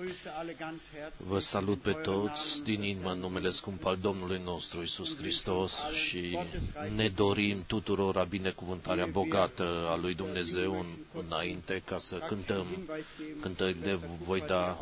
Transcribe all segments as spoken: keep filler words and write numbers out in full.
Vă salut pe toți din inimă în numele scump al Domnului nostru Iisus Hristos și ne dorim tuturor binecuvântarea bogată a lui Dumnezeu în, înainte ca să cântăm cântările. Voi da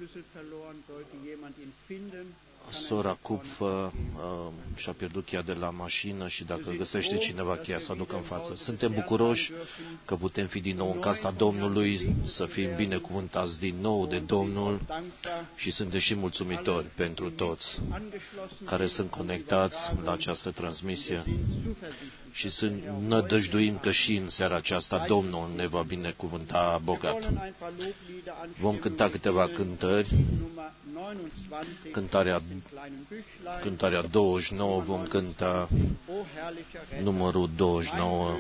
sora Cupfă uh, și-a pierdut cheia de la mașină și dacă găsește cineva cheia să o aducă în față. Suntem bucuroși că putem fi din nou în casa Domnului, să fim binecuvântați din nou de Domnul și suntem și mulțumitori pentru toți care sunt conectați la această transmisie și sunt, nădăjduim că și în seara aceasta Domnul ne va binecuvânta bogat. Vom cânta câteva cântări. Cântarea, cântarea douăzeci și nouă, vom cânta numărul douăzeci și nouă.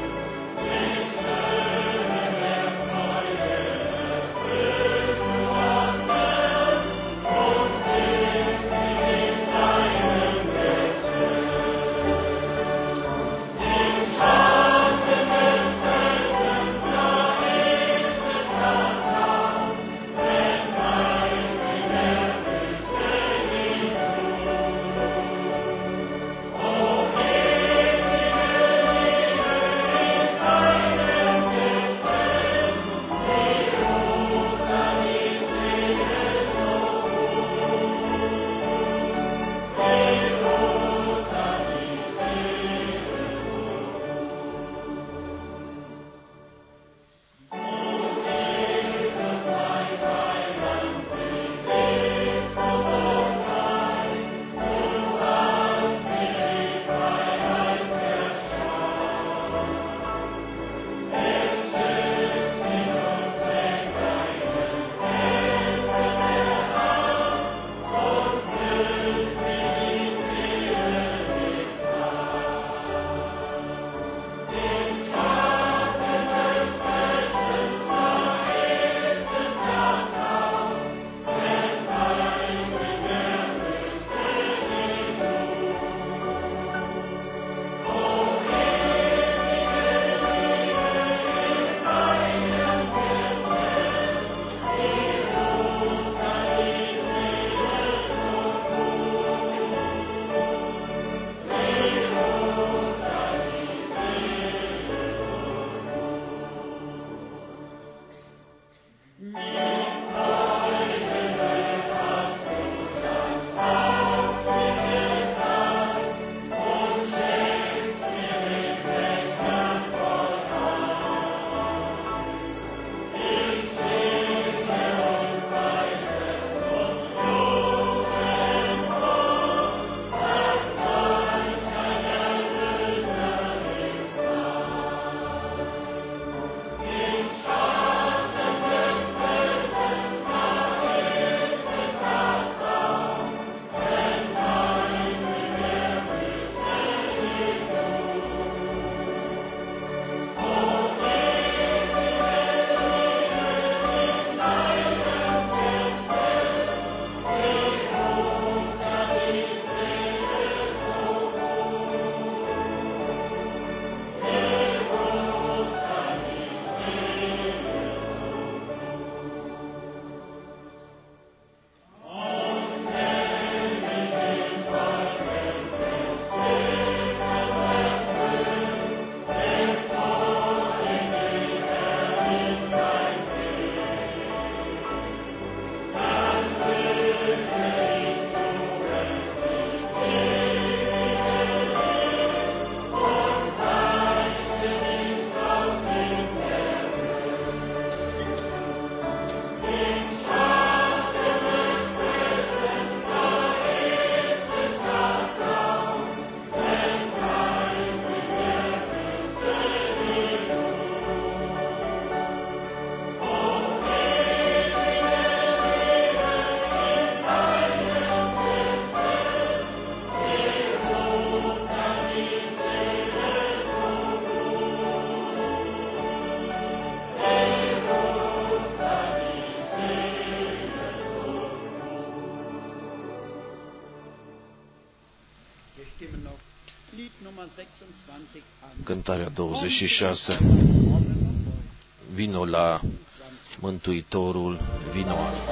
Christus, Cântarea douăzeci și șase. Vino la Mântuitorul, vino asta.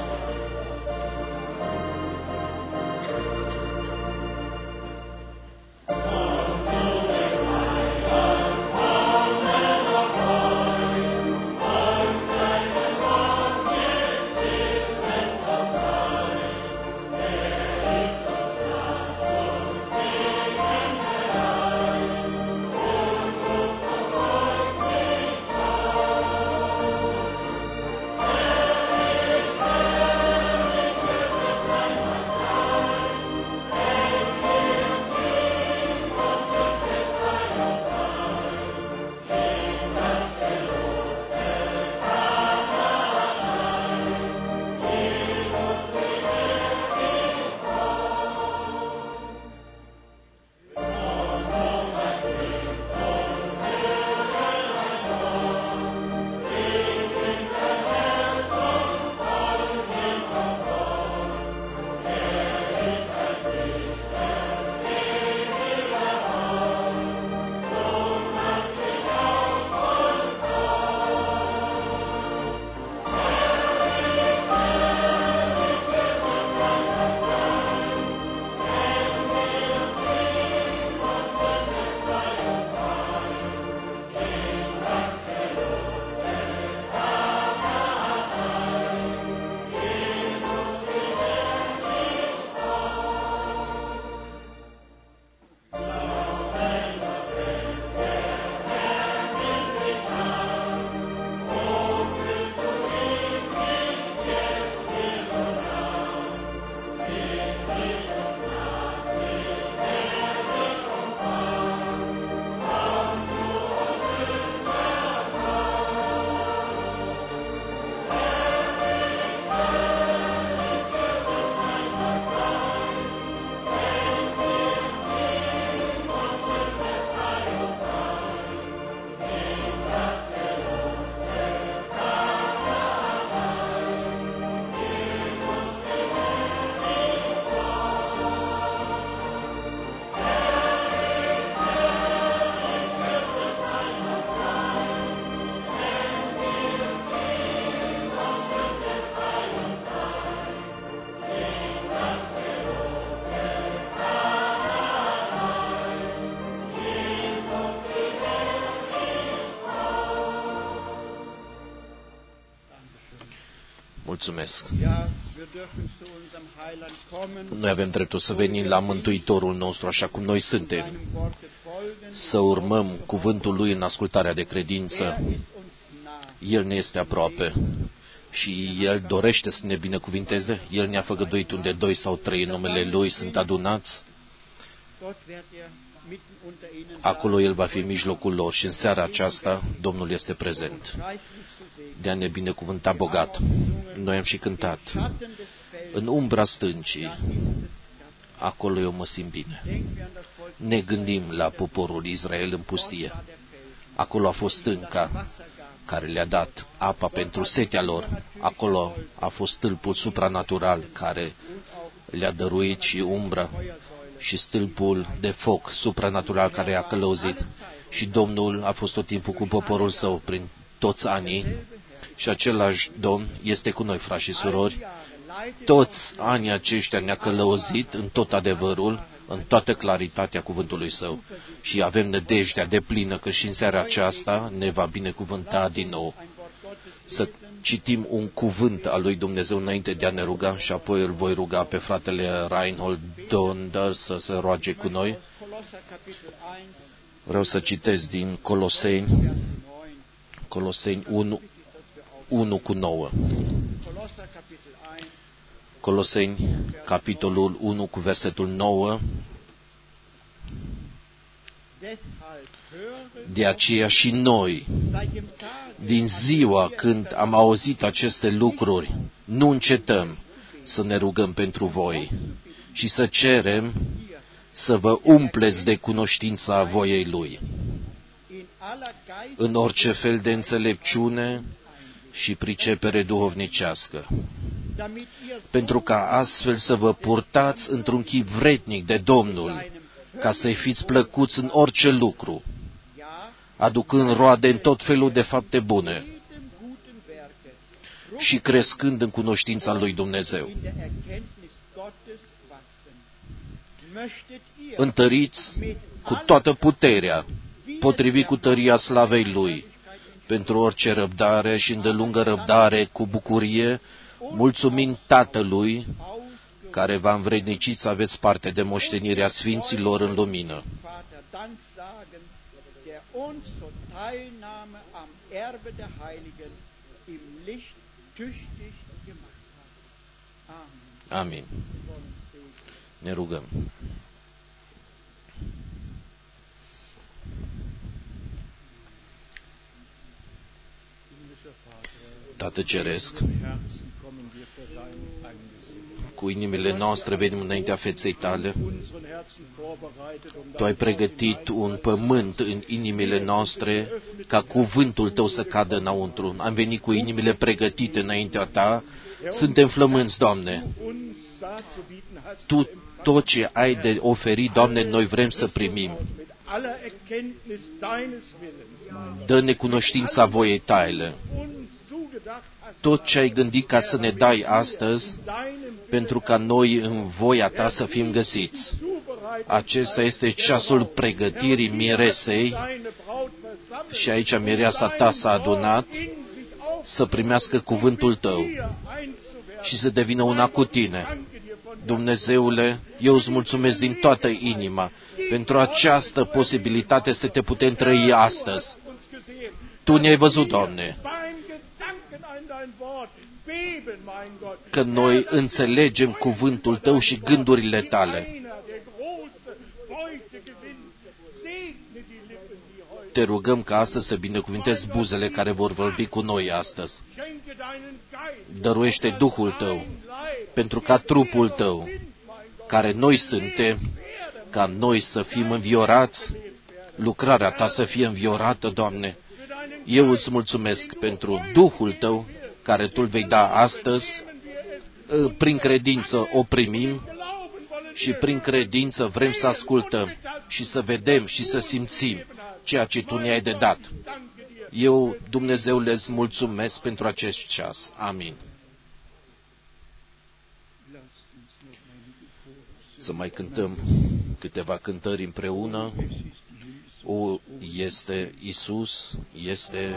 Mulțumesc. Noi avem dreptul să venim la Mântuitorul nostru așa cum noi suntem, să urmăm cuvântul Lui în ascultarea de credință. El ne este aproape și El dorește să ne binecuvinteze. El ne-a făgăduit unde doi sau trei în numele Lui sunt adunați. Acolo El va fi în mijlocul lor și în seara aceasta Domnul este prezent de a ne binecuvânta bogat. Noi am și cântat. În umbra stâncii, acolo eu mă simt bine. Ne gândim la poporul Israel în pustie. Acolo a fost stânca care le-a dat apa pentru setea lor. Acolo a fost stâlpul supranatural care le-a dăruit și umbra și stâlpul de foc supranatural care a călăuzit. Și Domnul a fost tot timpul cu poporul său prin toți anii și același Domn este cu noi, frați și surori. Toți anii aceștia ne-a călăuzit în tot adevărul, în toată claritatea cuvântului Său și avem nădejdea deplină că și în seara aceasta ne va binecuvânta din nou. Să citim un cuvânt al lui Dumnezeu înainte de a ne ruga și apoi îl voi ruga pe fratele Reinhold Donder să se roage cu noi. Vreau să citesc din Coloseni, Coloseni unu, unu cu nouă. Coloseni, capitolul unu cu versetul nouă. De aceea și noi, din ziua când am auzit aceste lucruri, nu încetăm să ne rugăm pentru voi și să cerem să vă umpleți de cunoștința voiei Lui, în orice fel de înțelepciune și pricepere duhovnicească, pentru ca astfel să vă purtați într-un chip vrednic de Domnul, ca să-i fiți plăcuți în orice lucru, aducând roade în tot felul de fapte bune și crescând în cunoștința lui Dumnezeu. Întăriți cu toată puterea, potrivit cu tăria slavei Lui, pentru orice răbdare și îndelungă răbdare cu bucurie, mulțumind Tatălui, care v-a învrednicit să aveți parte de moștenirea Sfinților în lumină. Amin. Ne rugăm. Tată Ceresc, cu inimile noastre venim înaintea feței Tale. Tu ai pregătit un pământ în inimile noastre ca cuvântul Tău să cadă înăuntru. Am venit cu inimile pregătite înaintea Ta. Suntem flămânți, Doamne. Tu tot ce ai de oferit, Doamne, noi vrem să primim. Dă-ne cunoștința voiei Tale. Tot ce ai gândit ca să ne dai astăzi, pentru ca noi în voia Ta să fim găsiți. Acesta este ceasul pregătirii miresei și aici mireasa Ta s-a adunat să primească cuvântul Tău și să devină una cu Tine. Dumnezeule, eu îți mulțumesc din toată inima pentru această posibilitate să te putem trăi astăzi. Tu ne-ai văzut, Doamne, că noi înțelegem cuvântul Tău și gândurile Tale. Te rugăm ca astăzi să binecuvintezi buzele care vor vorbi cu noi astăzi. Dăruiește Duhul Tău, pentru ca trupul Tău, care noi suntem, ca noi să fim înviorați, lucrarea Ta să fie înviorată, Doamne. Eu îți mulțumesc pentru Duhul Tău, care Tu îl vei da astăzi. Prin credință o primim și prin credință vrem să ascultăm și să vedem și să simțim ceea ce Tu ne-ai de dat. Eu, Dumnezeule, îți mulțumesc pentru acest ceas. Amin. Să mai cântăm câteva cântări împreună. O, este Isus, este...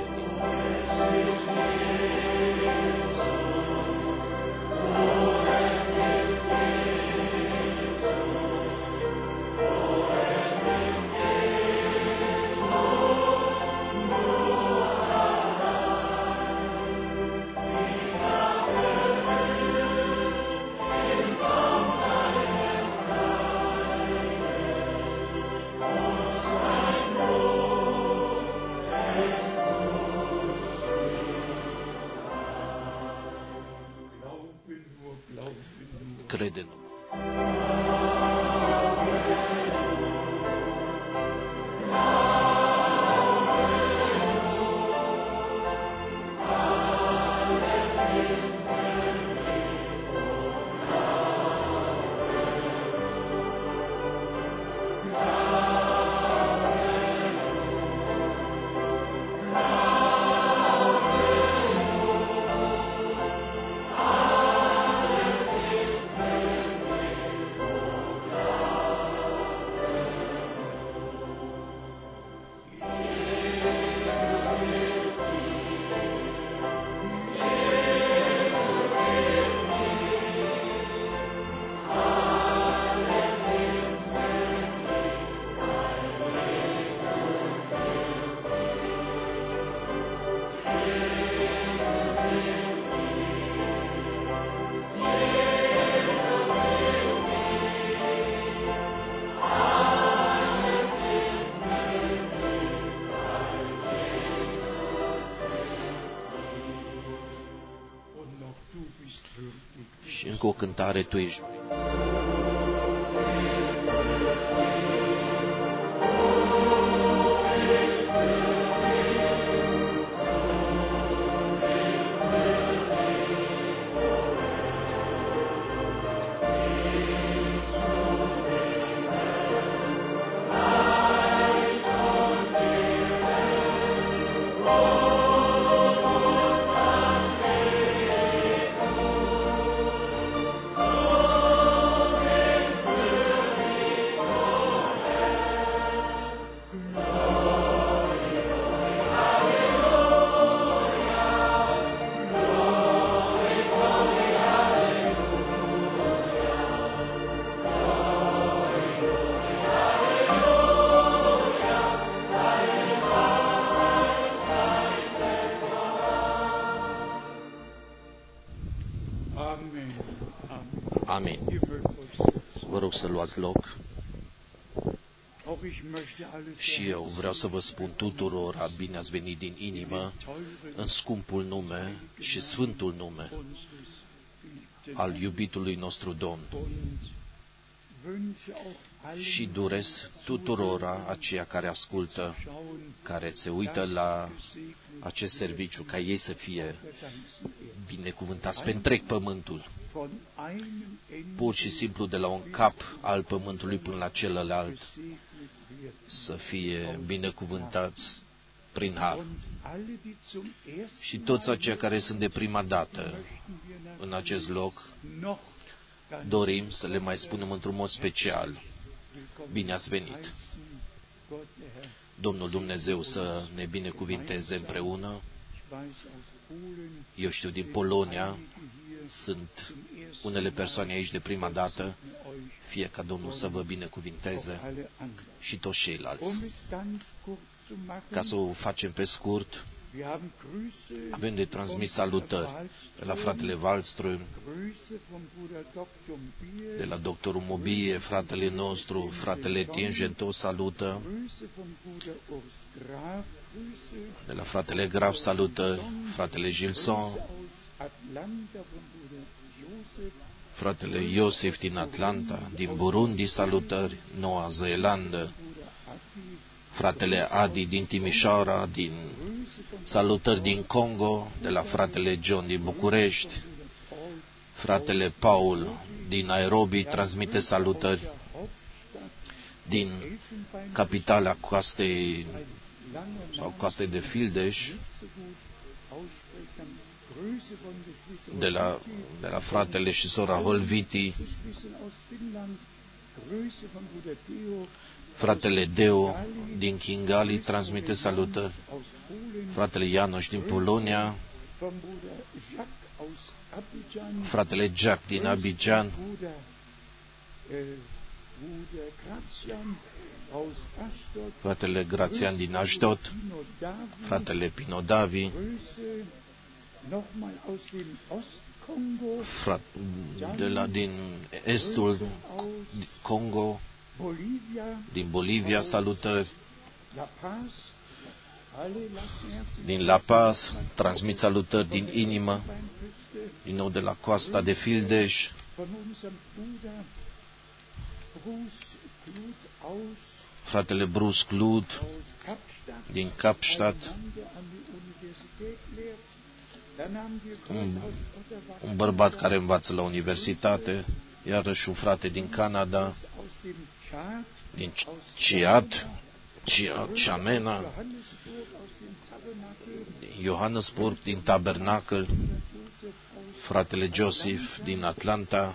Crede numai. Și încă o cântare, Tu ești. rog să luați loc. Și eu vreau să vă spun tuturor, bine ați venit din inimă în scumpul nume și sfântul nume al iubitului nostru Domn. Și doresc tuturora aceia care ascultă, care se uită la acest serviciu, ca ei să fie binecuvântați pe întreg pământul, pur și simplu de la un cap al pământului până la celălalt, să fie binecuvântați prin har. Și toți aceia care sunt de prima dată în acest loc, dorim să le mai spunem într-un mod special: bine ați venit! Domnul Dumnezeu să ne binecuvinteze împreună. Eu știu, din Polonia sunt unele persoane aici de prima dată. Fie ca Domnul să vă binecuvinteze și toți ceilalți. Ca să o facem pe scurt, avem de transmis salutări de la fratele Wallström, de la doctorul Mobie, fratele nostru, fratele Tiengento salută, de la fratele Graf salutări, fratele Gilson, fratele Iosef din Atlanta, din Burundi salutări, Noua Zeelandă, fratele Adi din Timișoara, din salutări din Congo, de la fratele John din București, fratele Paul din Nairobi transmite salutări, din capitala coastei sau coastei de Fildeș, de la, de la fratele și sora Holviti, fratele Deo din Kingali transmite salutări, fratele Janos din Polonia, fratele Jack din Abidjan, fratele Grațian din Ashdod, fratele Pino Davi, Frat, de la, din estul Congo, din Bolivia salutări, din La Paz transmit salutări din inimă, din nou de la coasta de Fildeș, fratele Bruce Clud din Kapstadt, un, un bărbat care învață la universitate, iarăși un frate din Canada, din Ciad, Ciad, Ciamena, din Johannesburg, din Tabernacle, fratele Joseph din Atlanta,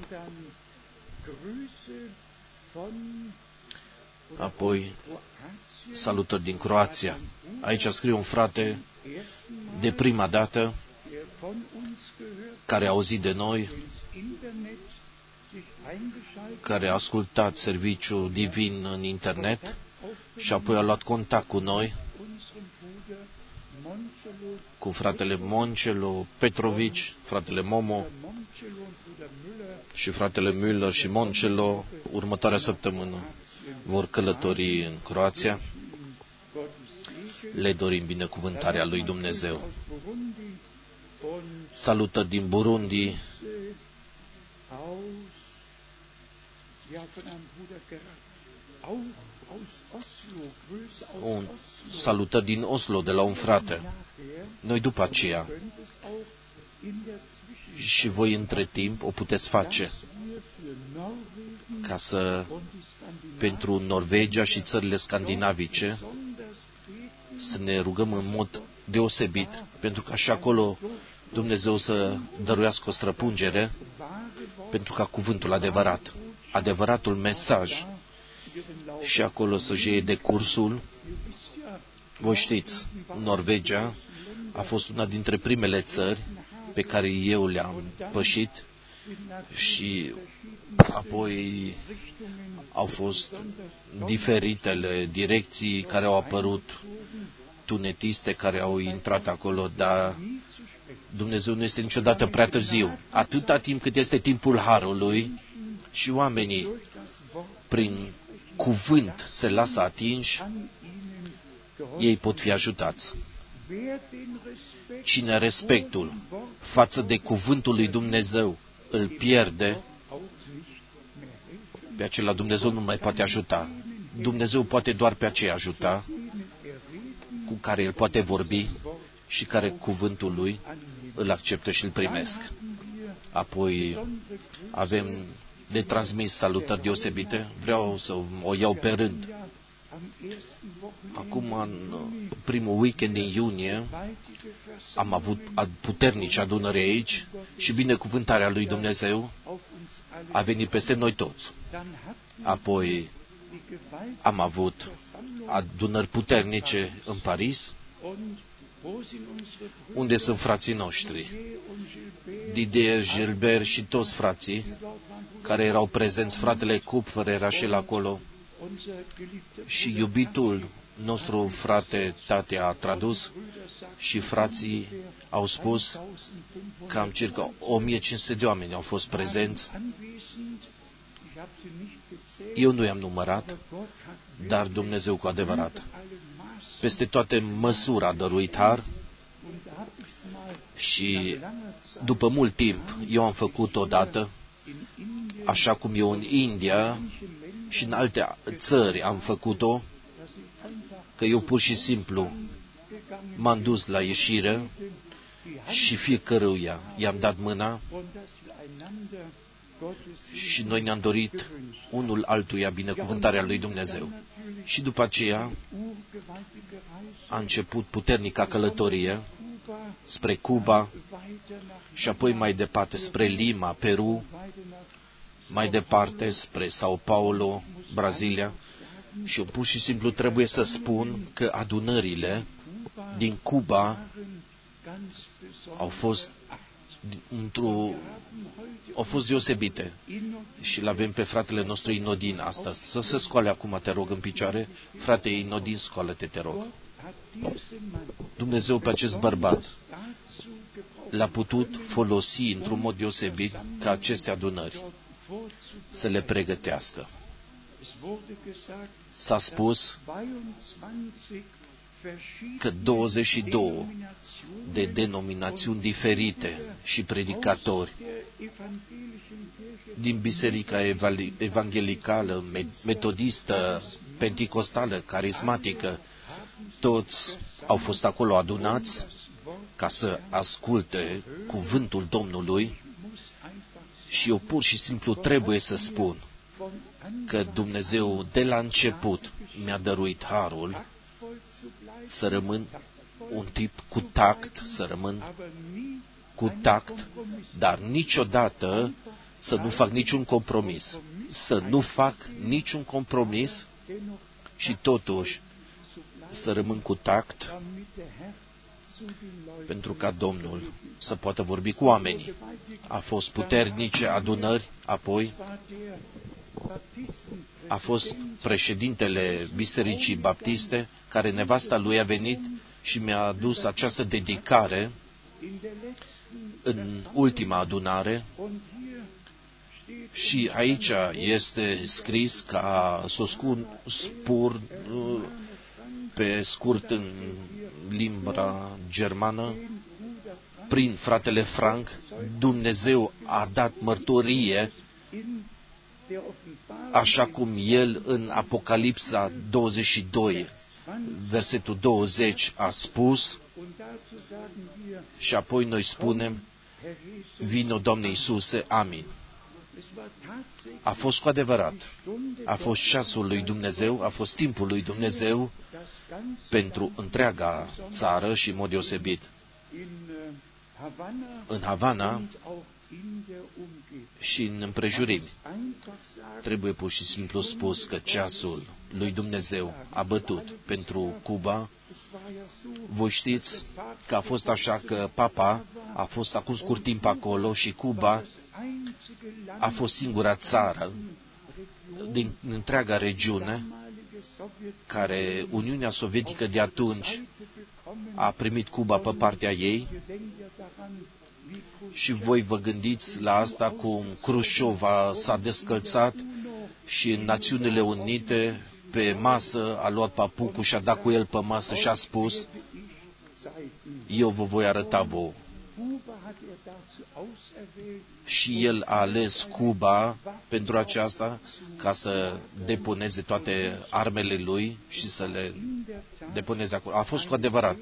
apoi salutări din Croația. Aici scrie un frate de prima dată care a auzit de noi, care a ascultat serviciul divin în internet și apoi a luat contact cu noi, cu fratele Moncelo Petrovici, fratele Momo și fratele Müller și Moncelo. Următoarea săptămână vor călători în Croația. Le dorim binecuvântarea lui Dumnezeu. Salutări din Burundi, un salutări din Oslo de la un frate. Noi după aceea și voi între timp o puteți face ca să, pentru Norvegia și țările scandinavice, să ne rugăm în mod deosebit, pentru ca și acolo Dumnezeu să dăruiască o străpungere, pentru ca cuvântul adevărat, adevăratul mesaj, și acolo să-și iei de cursul. Voi știți, Norvegia a fost una dintre primele țări pe care eu le-am pășit și apoi au fost diferitele direcții care au apărut, tunetiste care au intrat acolo, dar Dumnezeu nu este niciodată prea târziu. Atâta timp cât este timpul harului și oamenii prin cuvânt se lasă atinși, ei pot fi ajutați. Cine respectul față de cuvântul lui Dumnezeu îl pierde, pe acela Dumnezeu nu mai poate ajuta. Dumnezeu poate doar pe aceea ajuta cu care el poate vorbi și care cuvântul lui îl acceptă și îl primesc. Apoi avem de transmis salutări deosebite. Vreau să o iau pe rând. Acum, în primul weekend din iunie, am avut puternici adunări aici și binecuvântarea lui Dumnezeu a venit peste noi toți. Apoi am avut adunări puternice în Paris, unde sunt frații noștri, Didier, Gilbert și toți frații care erau prezenți. Fratele Kupfer era și el acolo și iubitul nostru frate Tate a tradus și frații au spus că cam circa o mie cinci sute de oameni au fost prezenți. Eu nu i-am numărat, dar Dumnezeu cu adevărat peste toate măsuri a dăruit har și după mult timp eu am făcut odată, așa cum eu în India și în alte țări am făcut-o, că eu pur și simplu m-am dus la ieșire și fiecăruia i-am dat mâna și noi ne-am dorit unul altuia binecuvântarea lui Dumnezeu. Și după aceea a început puternica călătorie spre Cuba și apoi mai departe spre Lima, Peru, mai departe spre Sao Paulo, Brazilia. Și eu pur și simplu trebuie să spun că adunările din Cuba au fost într-o au fost deosebite. Și l-avem pe fratele nostru Inodin astăzi. Să se scoale acum, te rog, în picioare. Frate Inodin, scoală-te, te rog. Dumnezeu pe acest bărbat l-a putut folosi într-un mod deosebit ca aceste adunări să le pregătească. S-a spus că douăzeci și două de denominațiuni diferite și predicatori din biserica evanghelicală, metodistă, penticostală, carismatică, toți au fost acolo adunați ca să asculte cuvântul Domnului și eu pur și simplu trebuie să spun că Dumnezeu de la început mi-a dăruit harul să rămân un tip cu tact, să rămân cu tact, dar niciodată să nu fac niciun compromis. Să nu fac niciun compromis și totuși să rămân cu tact pentru ca Domnul să poată vorbi cu oamenii. A fost puternice adunări, apoi a fost președintele Bisericii Baptiste, care nevasta lui a venit și mi-a adus această dedicare în ultima adunare. Și aici este scris ca să o spun pe scurt în limba germană, prin fratele Frank, Dumnezeu a dat mărturie, așa cum el în Apocalipsa douăzeci și doi, versetul douăzeci a spus, și apoi noi spunem, vino, Doamne Iisuse, amin. A fost cu adevărat, a fost ceasul lui Dumnezeu, a fost timpul lui Dumnezeu pentru întreaga țară și în mod deosebit în Havana și în împrejurimi. Trebuie pur și simplu spus că ceasul lui Dumnezeu a bătut pentru Cuba. Voi știți că a fost așa că Papa a fost acum scurt timp acolo și Cuba a fost singura țară din întreaga regiune care Uniunea Sovietică de atunci a primit Cuba pe partea ei Și voi vă gândiți la asta cum Khrushchev s-a descălțat și în Națiunile Unite pe masă a luat papucul și a dat cu el pe masă și a spus: eu vă voi arăta vouă. Și el a ales Cuba pentru aceasta, ca să depuneze toate armele lui și să le depuneze acolo. A fost cu adevărat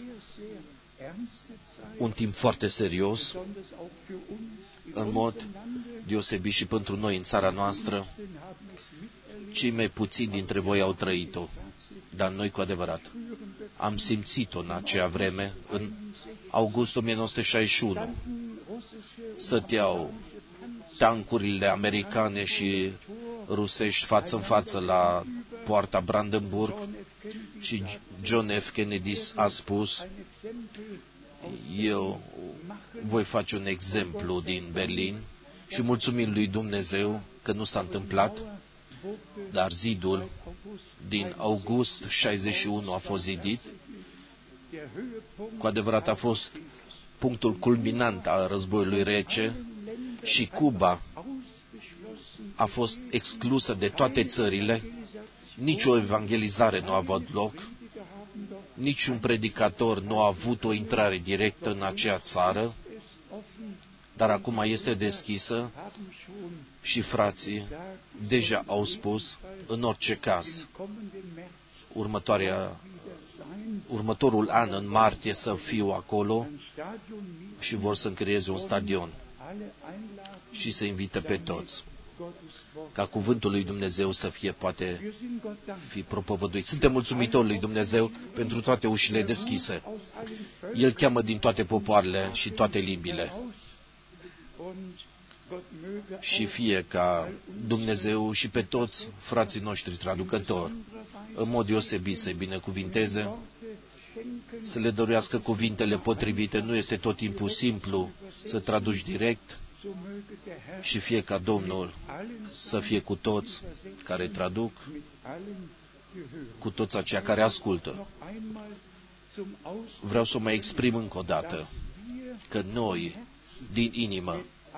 un timp foarte serios, în mod deosebit și pentru noi în țara noastră. Cei mai puțini dintre voi au trăit-o, dar noi cu adevărat am simțit-o în acea vreme, în august o mie nouă sute șaizeci și unu. Stăteau tancurile americane și rusești față în față la poarta Brandenburg și John F. Kennedy a spus: eu voi face un exemplu din Berlin și mulțumim lui Dumnezeu că nu s-a întâmplat, dar zidul din august șaizeci și unu a fost zidit. Cu adevărat a fost punctul culminant al războiului rece și Cuba a fost exclusă de toate țările. Nici o evangelizare nu a avut loc, niciun predicator nu a avut o intrare directă în acea țară, dar acum este deschisă și frații deja au spus, în orice caz, următoarea, următorul an, în martie, să fiu acolo și vor să închirieze un stadion și să invite pe toți, ca cuvântul lui Dumnezeu să fie, poate fi propovăduit. Suntem mulțumitori lui Dumnezeu pentru toate ușile deschise. El cheamă din toate popoarele și toate limbile. Și fie ca Dumnezeu și pe toți frații noștri traducători, în mod deosebit, să-i binecuvinteze, să le dăruiască cuvintele potrivite. Nu este tot timpul simplu să traduci direct, și fie ca Domnul să fie cu toți care traduc, cu toți aceia care ascultă. Vreau să o mai exprim încă o dată, că noi, din inimă,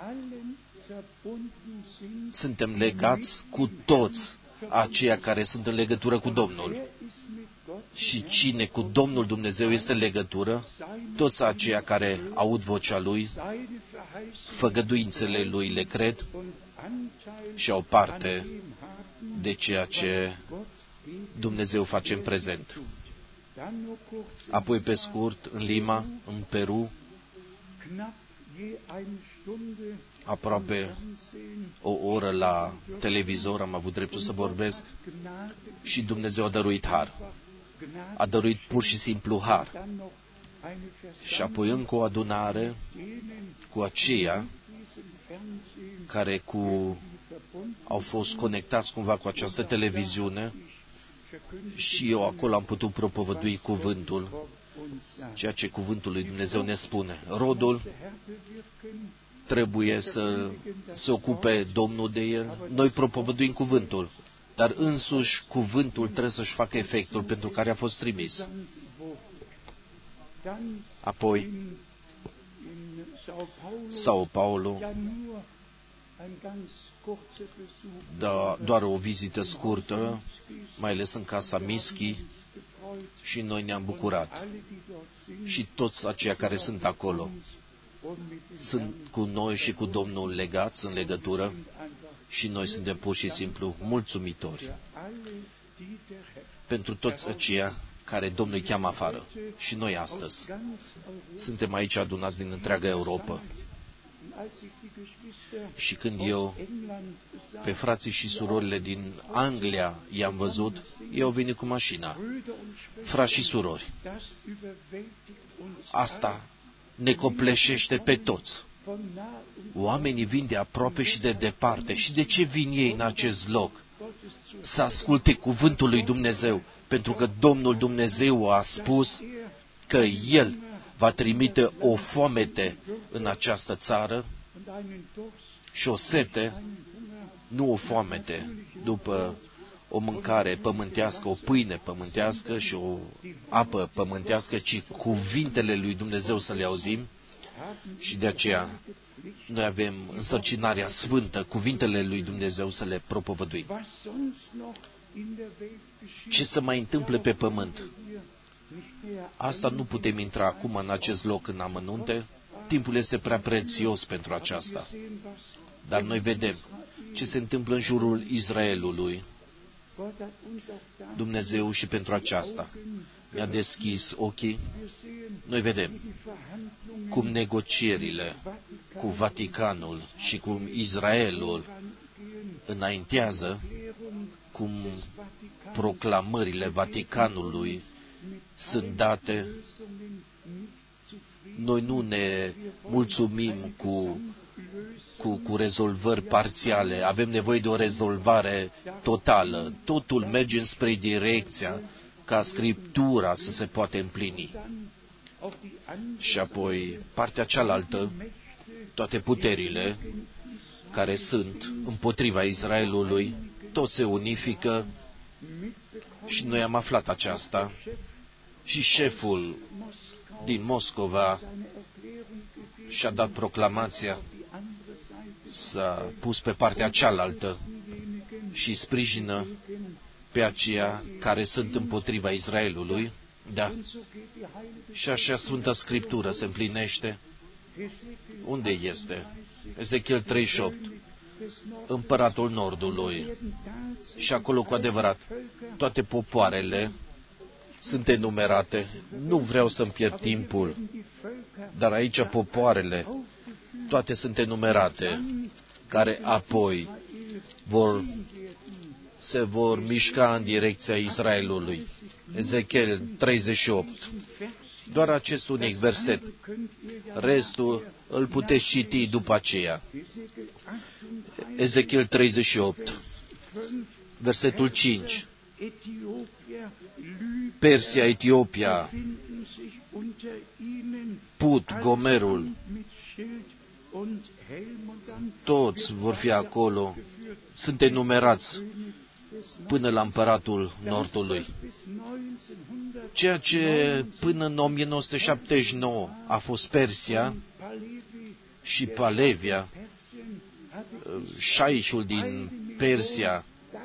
suntem legați cu toți aceia care sunt în legătură cu Domnul. Și cine cu Domnul Dumnezeu este în legătură, toți aceia care aud vocea Lui, făgăduințele Lui le cred și au parte de ceea ce Dumnezeu face în prezent. Apoi, pe scurt, în Lima, în Peru, aproape o oră la televizor am avut dreptul să vorbesc și Dumnezeu a dăruit har. A dăruit pur și simplu har. Și apoi încă o adunare cu aceia care cu, au fost conectați cumva cu această televiziune și eu acolo am putut propovădui cuvântul, ceea ce cuvântul lui Dumnezeu ne spune. Rodul trebuie să se ocupe Domnul de el. Noi propovăduim cuvântul, dar însuși cuvântul trebuie să-și facă efectul pentru care a fost trimis. Apoi, Sao Paulo, da, doar o vizită scurtă, mai ales în casa Mischi, și noi ne-am bucurat. Și toți aceia care sunt acolo sunt cu noi și cu Domnul legați în legătură și noi suntem pur și simplu mulțumitori pentru toți aceia care Domnul îi cheamă afară. Și noi astăzi suntem aici adunați din întreaga Europa. Și când eu pe frații și surorile din Anglia i-am văzut, ei au venit cu mașina. Frați și surori, asta ne copleșește pe toți. Oamenii vin de aproape și de departe. Și de ce vin ei în acest loc? Să asculte cuvântul lui Dumnezeu, pentru că Domnul Dumnezeu a spus că El va trimite o foamete în această țară și o sete, nu o foamete după o mâncare pământească, o pâine pământească și o apă pământească, ci cuvintele lui Dumnezeu să le auzim Și de aceea noi avem însărcinarea sfântă, cuvintele lui Dumnezeu să le propovăduim. Ce se mai întâmplă pe pământ? Asta nu putem intra acum în acest loc în amănunte. Timpul este prea prețios pentru aceasta. Dar noi vedem ce se întâmplă în jurul Israelului. Dumnezeu și pentru aceasta ne-a deschis ochii. Noi vedem cum negocierile cu Vaticanul și cum Israelul înaintează, cum proclamările Vaticanului sunt date. Noi nu ne mulțumim cu, cu, cu rezolvări parțiale. Avem nevoie de o rezolvare totală. Totul merge spre direcția ca Scriptura să se poate împlini. Și apoi, partea cealaltă, toate puterile care sunt împotriva Israelului, tot se unifică și noi am aflat aceasta. Și șeful din Moscova și-a dat proclamația, s-a pus pe partea cealaltă și sprijină pe aceia care sunt împotriva Israelului. Da. Și așa Sfânta Scriptură se împlinește. Unde este? Ezechiel treizeci și opt. Împăratul Nordului. Și acolo, cu adevărat, toate popoarele sunt enumerate. Nu vreau să-mi pierd timpul, dar aici popoarele, toate sunt enumerate, care apoi vor, se vor mișca în direcția Israelului. Ezechiel treizeci și opt. Doar acest unic verset. Restul îl puteți citi după aceea. Ezechiel treizeci și opt. Versetul cinci. Persia, Etiopia, Put, Gomerul, toți vor fi acolo, sunt enumerați până la împăratul Nordului. Ceea ce până în o mie nouă sute șaptezeci și nouă a fost Persia și Palevia, șaișul din Persia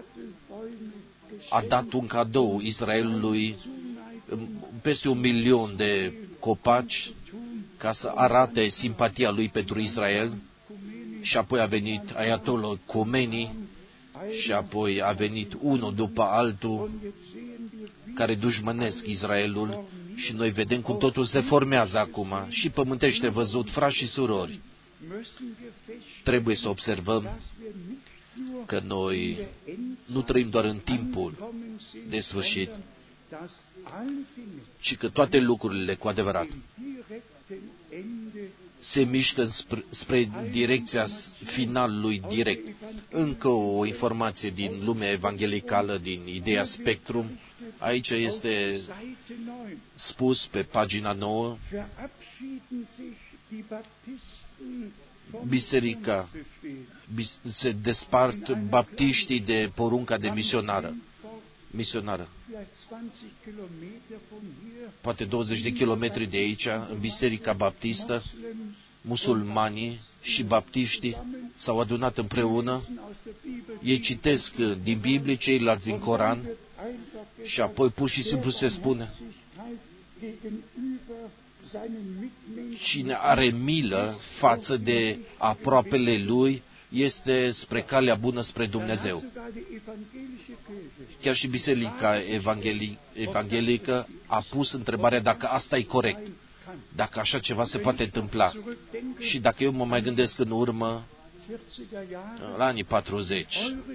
a dat un cadou Israelului, peste un milion de copaci, ca să arate simpatia lui pentru Israel. Și apoi a venit Ayatollah Khomeini și apoi a venit unul după altul care dușmănesc Israelul și noi vedem cum totul se formează acum și pământește văzut, frați și surori. Trebuie să observăm că noi nu trăim doar în timpul de sfârșit, ci că toate lucrurile, cu adevărat, se mișcă spre, spre direcția finalului direct. Încă o informație din lumea evanghelicală, din ideea Spectrum. Aici este spus pe pagina nouă, biserica, se despart baptiștii de porunca de misionară. misionară. Poate douăzeci de kilometri de aici, în Biserica Baptistă, musulmanii și baptiștii s-au adunat împreună. Ei citesc din Biblie, ceilalți din Coran și apoi pur și simplu se spune: cine are milă față de aproapele lui este spre calea bună spre Dumnezeu. Chiar și Biserica Evanghelic, Evanghelică a pus întrebarea dacă asta e corect, dacă așa ceva se poate întâmpla. Și dacă eu mă mai gândesc în urmă, la anii patruzeci,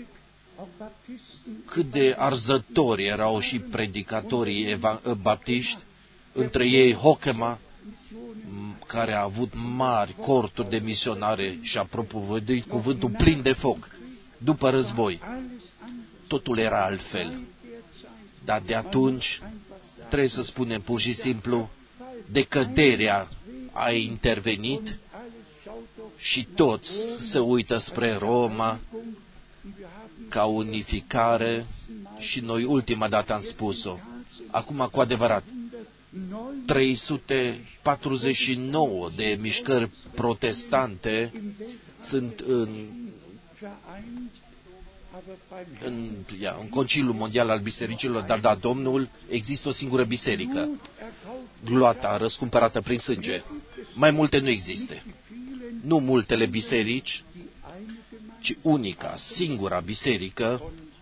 cât de arzători erau și predicatorii baptiști, între ei Hockema, care a avut mari corturi de misionare și a propovăduit cuvântul plin de foc. După război, totul era altfel. Dar de atunci, trebuie să spunem pur și simplu, decăderea a intervenit și toți se uită spre Roma ca unificare și noi ultima dată am spus-o. Acum, cu adevărat, trei sute patruzeci și nouă de mișcări protestante sunt în, în, ia, în Conciliul Mondial al Bisericilor, dar da, Domnul, există o singură biserică, gloata răscumpărată prin sânge. Mai multe nu există. Nu multele biserici, ci unica, singura biserică,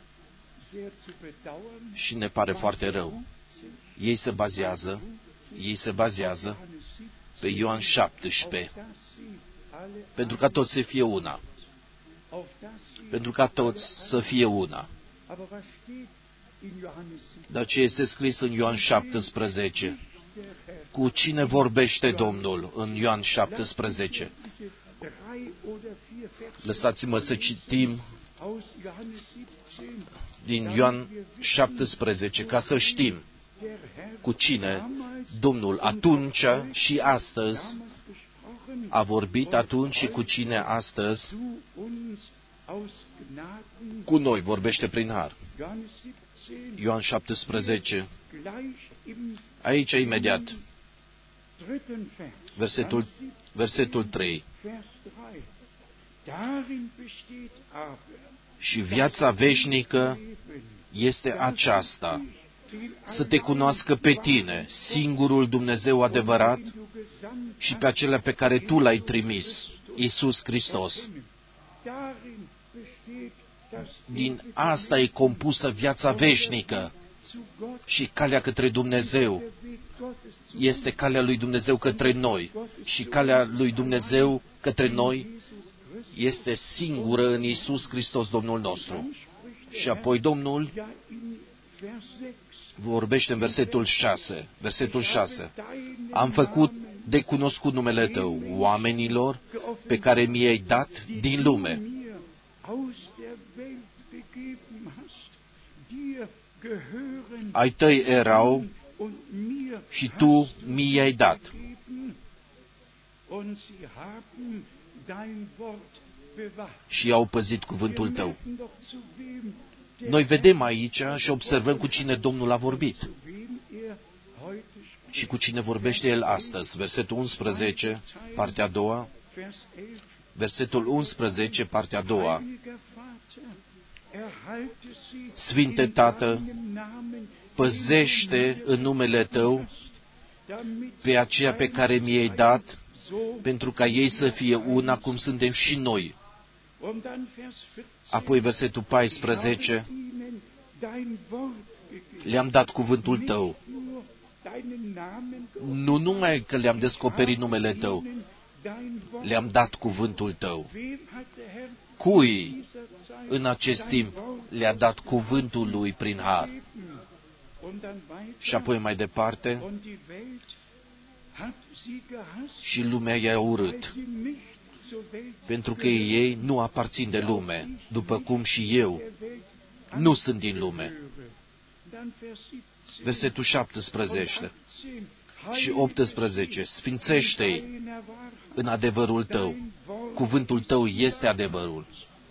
și ne pare foarte rău. Ei se bazează, ei se bazează pe Ioan șaptesprezece, pentru ca toți să fie una. Pentru ca toți să fie una. Dar ce este scris în Ioan șaptesprezece? Cu cine vorbește Domnul în Ioan șaptesprezece? Lăsați-mă să citim din Ioan șaptesprezece, ca să știm cu cine Domnul atunci și astăzi a vorbit, atunci și cu cine astăzi cu noi vorbește prin har. Ioan șaptesprezece, aici imediat, versetul, versetul trei. Și viața veșnică este aceasta, să te cunoască pe tine, singurul Dumnezeu adevărat, și pe acela pe care tu l-ai trimis, Iisus Hristos. Din asta e compusă viața veșnică și calea către Dumnezeu. Este calea lui Dumnezeu către noi și calea lui Dumnezeu către noi este singură în Iisus Hristos, Domnul nostru. Și apoi Domnul vorbește în versetul șase. Versetul șase. Am făcut de cunoscut numele Tău oamenilor pe care mi-ai dat din lume. Ai Tăi erau și Tu mi-ai dat. Și au păzit cuvântul Tău. Noi vedem aici și observăm cu cine Domnul a vorbit și cu cine vorbește El astăzi. Versetul unsprezece, partea a doua. Versetul unsprezece, partea a doua. Sfinte Tată, păzește în numele Tău pe aceea pe care mi-ai dat, pentru ca ei să fie una cum suntem și noi. Apoi versetul paisprezece, le-am dat cuvântul Tău. Nu numai că le-am descoperit numele Tău, le-am dat cuvântul Tău. Cui în acest timp le-a dat cuvântul Lui prin har? Și apoi mai departe, și lumea i-a urât, pentru că ei nu aparțin de lume, după cum și eu nu sunt din lume. Versetul șaptesprezece și optsprezece. Sfințește-i în adevărul Tău. Cuvântul Tău este adevărul.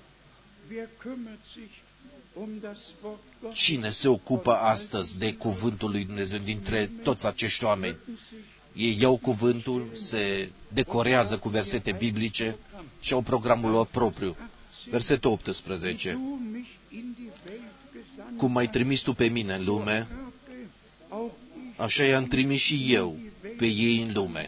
Cine se ocupă astăzi de cuvântul lui Dumnezeu dintre toți acești oameni? Ei iau cuvântul, se decorează cu versete biblice și au programul lor propriu. Versetul optsprezece. Cum m-ai trimis Tu pe mine în lume, așa i-am trimis și eu pe ei în lume.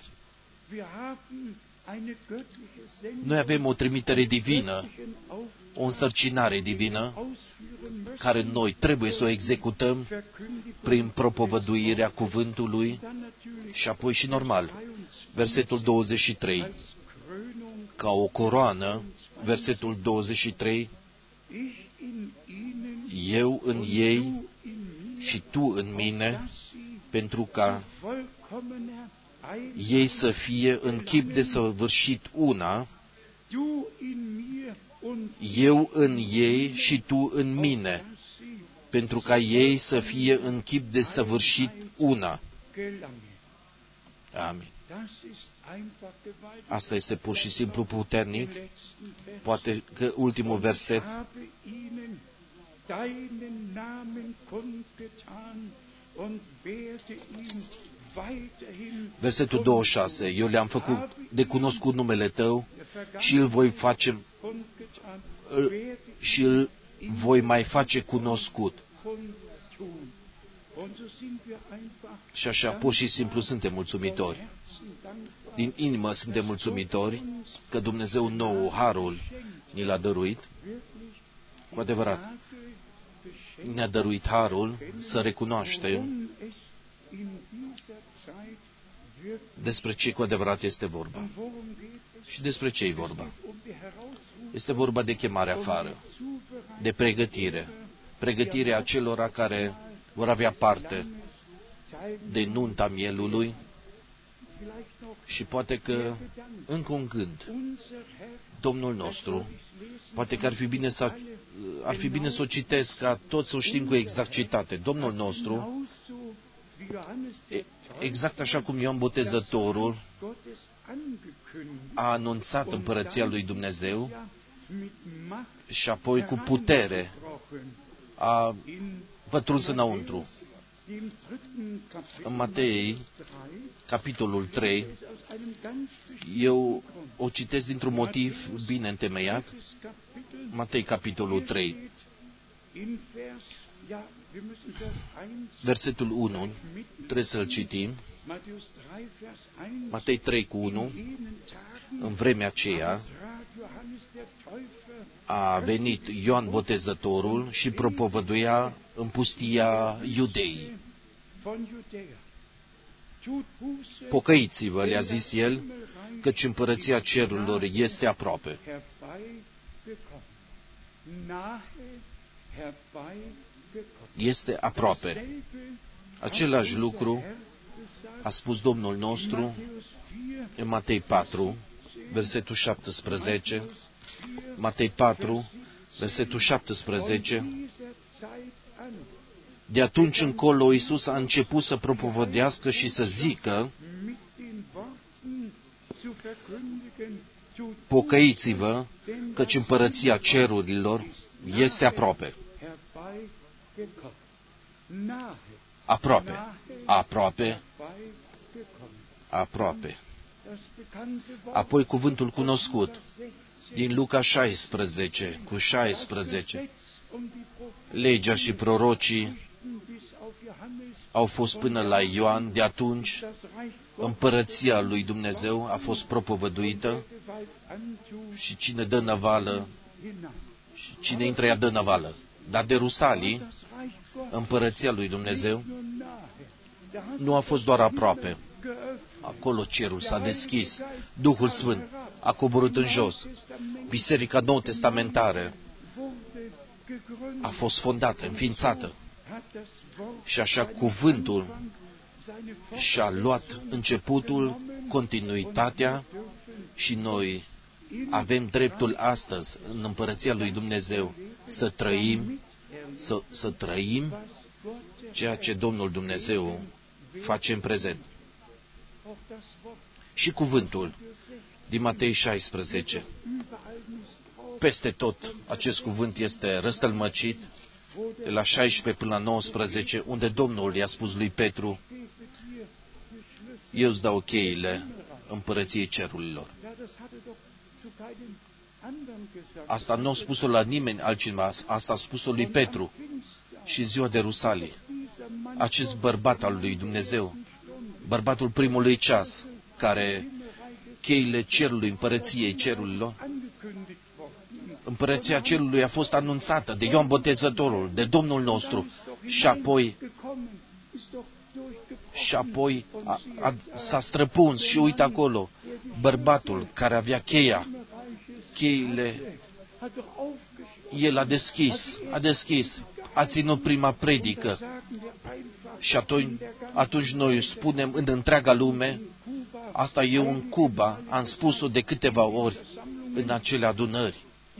Noi avem o trimitere divină, o însărcinare divină, care noi trebuie să o executăm prin propovăduirea cuvântului și apoi și normal. Versetul douăzeci și trei. Ca o coroană, versetul douăzeci și trei, eu în ei și Tu în mine, pentru ca ei să fie în chip de săvârșit una, eu în ei și Tu în mine, pentru ca ei să fie în chip de săvârșit una. Amin. Asta este pur și simplu puternic. Poate că ultimul verset. Versetul douăzeci și șase. Eu le-am făcut de cunoscut numele tău și îl voi face îl, și îl voi mai face cunoscut. Și așa, pur și simplu, suntem mulțumitori. Din inimă suntem mulțumitori că Dumnezeu nou, harul, ni l-a dăruit. Cu adevărat, ne-a dăruit harul să recunoaștem despre ce cu adevărat este vorba. Și despre ce e vorba? Este vorba de chemare afară, de pregătire, pregătirea acelora care vor avea parte de nunta mielului și poate că încă un gând. Domnul nostru, poate că ar fi bine să, ar fi bine să o citesc ca toți să o știm cu exactitate. Domnul nostru, exact așa cum Ioan Botezătorul a anunțat împărăția lui Dumnezeu și apoi cu putere a pătruns înăuntru. În Matei, capitolul trei, eu o citesc dintr-un motiv bine întemeiat. Matei, capitolul trei, versetul unu, trebuie să-l citim. Matei trei cu unu, în vremea aceea a venit Ioan Botezătorul și propovăduia în pustia Iudeii. Pocăiți-vă, le-a zis el, căci împărăția cerurilor este aproape. Este aproape. Același lucru a spus Domnul nostru în Matei patru, versetul șaptesprezece. Matei patru, versetul șaptesprezece. De atunci încolo Iisus a început să propovădească și să zică: pocăiți-vă, căci împărăția cerurilor este aproape. Aproape. Aproape. Aproape. Apoi cuvântul cunoscut din Luca șaisprezece, cu șaisprezece. Legea și prorocii au fost până la Ioan, de atunci împărăția lui Dumnezeu a fost propovăduită și cine dă năvală, și cine intră ea dă năvală. Dar de Rusalii, împărăția lui Dumnezeu nu a fost doar aproape. Acolo cerul s-a deschis, Duhul Sfânt a coborât în jos, Biserica Nou-Testamentară a fost fondată, înființată. Și așa cuvântul și-a luat începutul, continuitatea și noi avem dreptul astăzi în împărăția lui Dumnezeu să trăim, să, să trăim ceea ce Domnul Dumnezeu face în prezent. Și cuvântul din Matei șaisprezece. Peste tot acest cuvânt este răstălmăcit, de la șaisprezece până la nouăsprezece, unde Domnul i-a spus lui Petru: eu îți dau cheile împărăției cerurilor. Asta nu a spus-o la nimeni altcineva, asta a spus-o lui Petru. Și ziua de Rusalii, acest bărbat al lui Dumnezeu, bărbatul primului ceas, care cheile cerului, împărăției cerurilor, împărăția cerului a fost anunțată de Ioan Botezătorul, de Domnul nostru, și apoi și apoi a, a, s-a străpuns și uite acolo, bărbatul care avea cheia, cheile, el a deschis, a deschis, a ținut prima predică și atunci, atunci noi spunem în întreaga lume, asta eu în Cuba, am spus-o de câteva ori în acele adunări.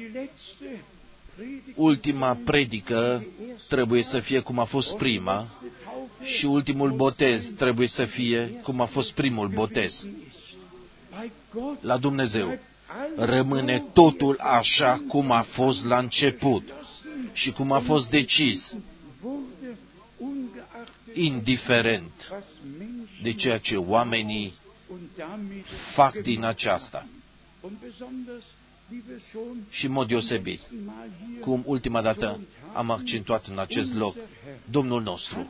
Ultima predică trebuie să fie cum a fost prima și ultimul botez trebuie să fie cum a fost primul botez. La Dumnezeu rămâne totul așa cum a fost la început și cum a fost decis, indiferent de ceea ce oamenii fac din aceasta. Și în mod deosebit, cum ultima dată am accentuat în acest loc, Domnul nostru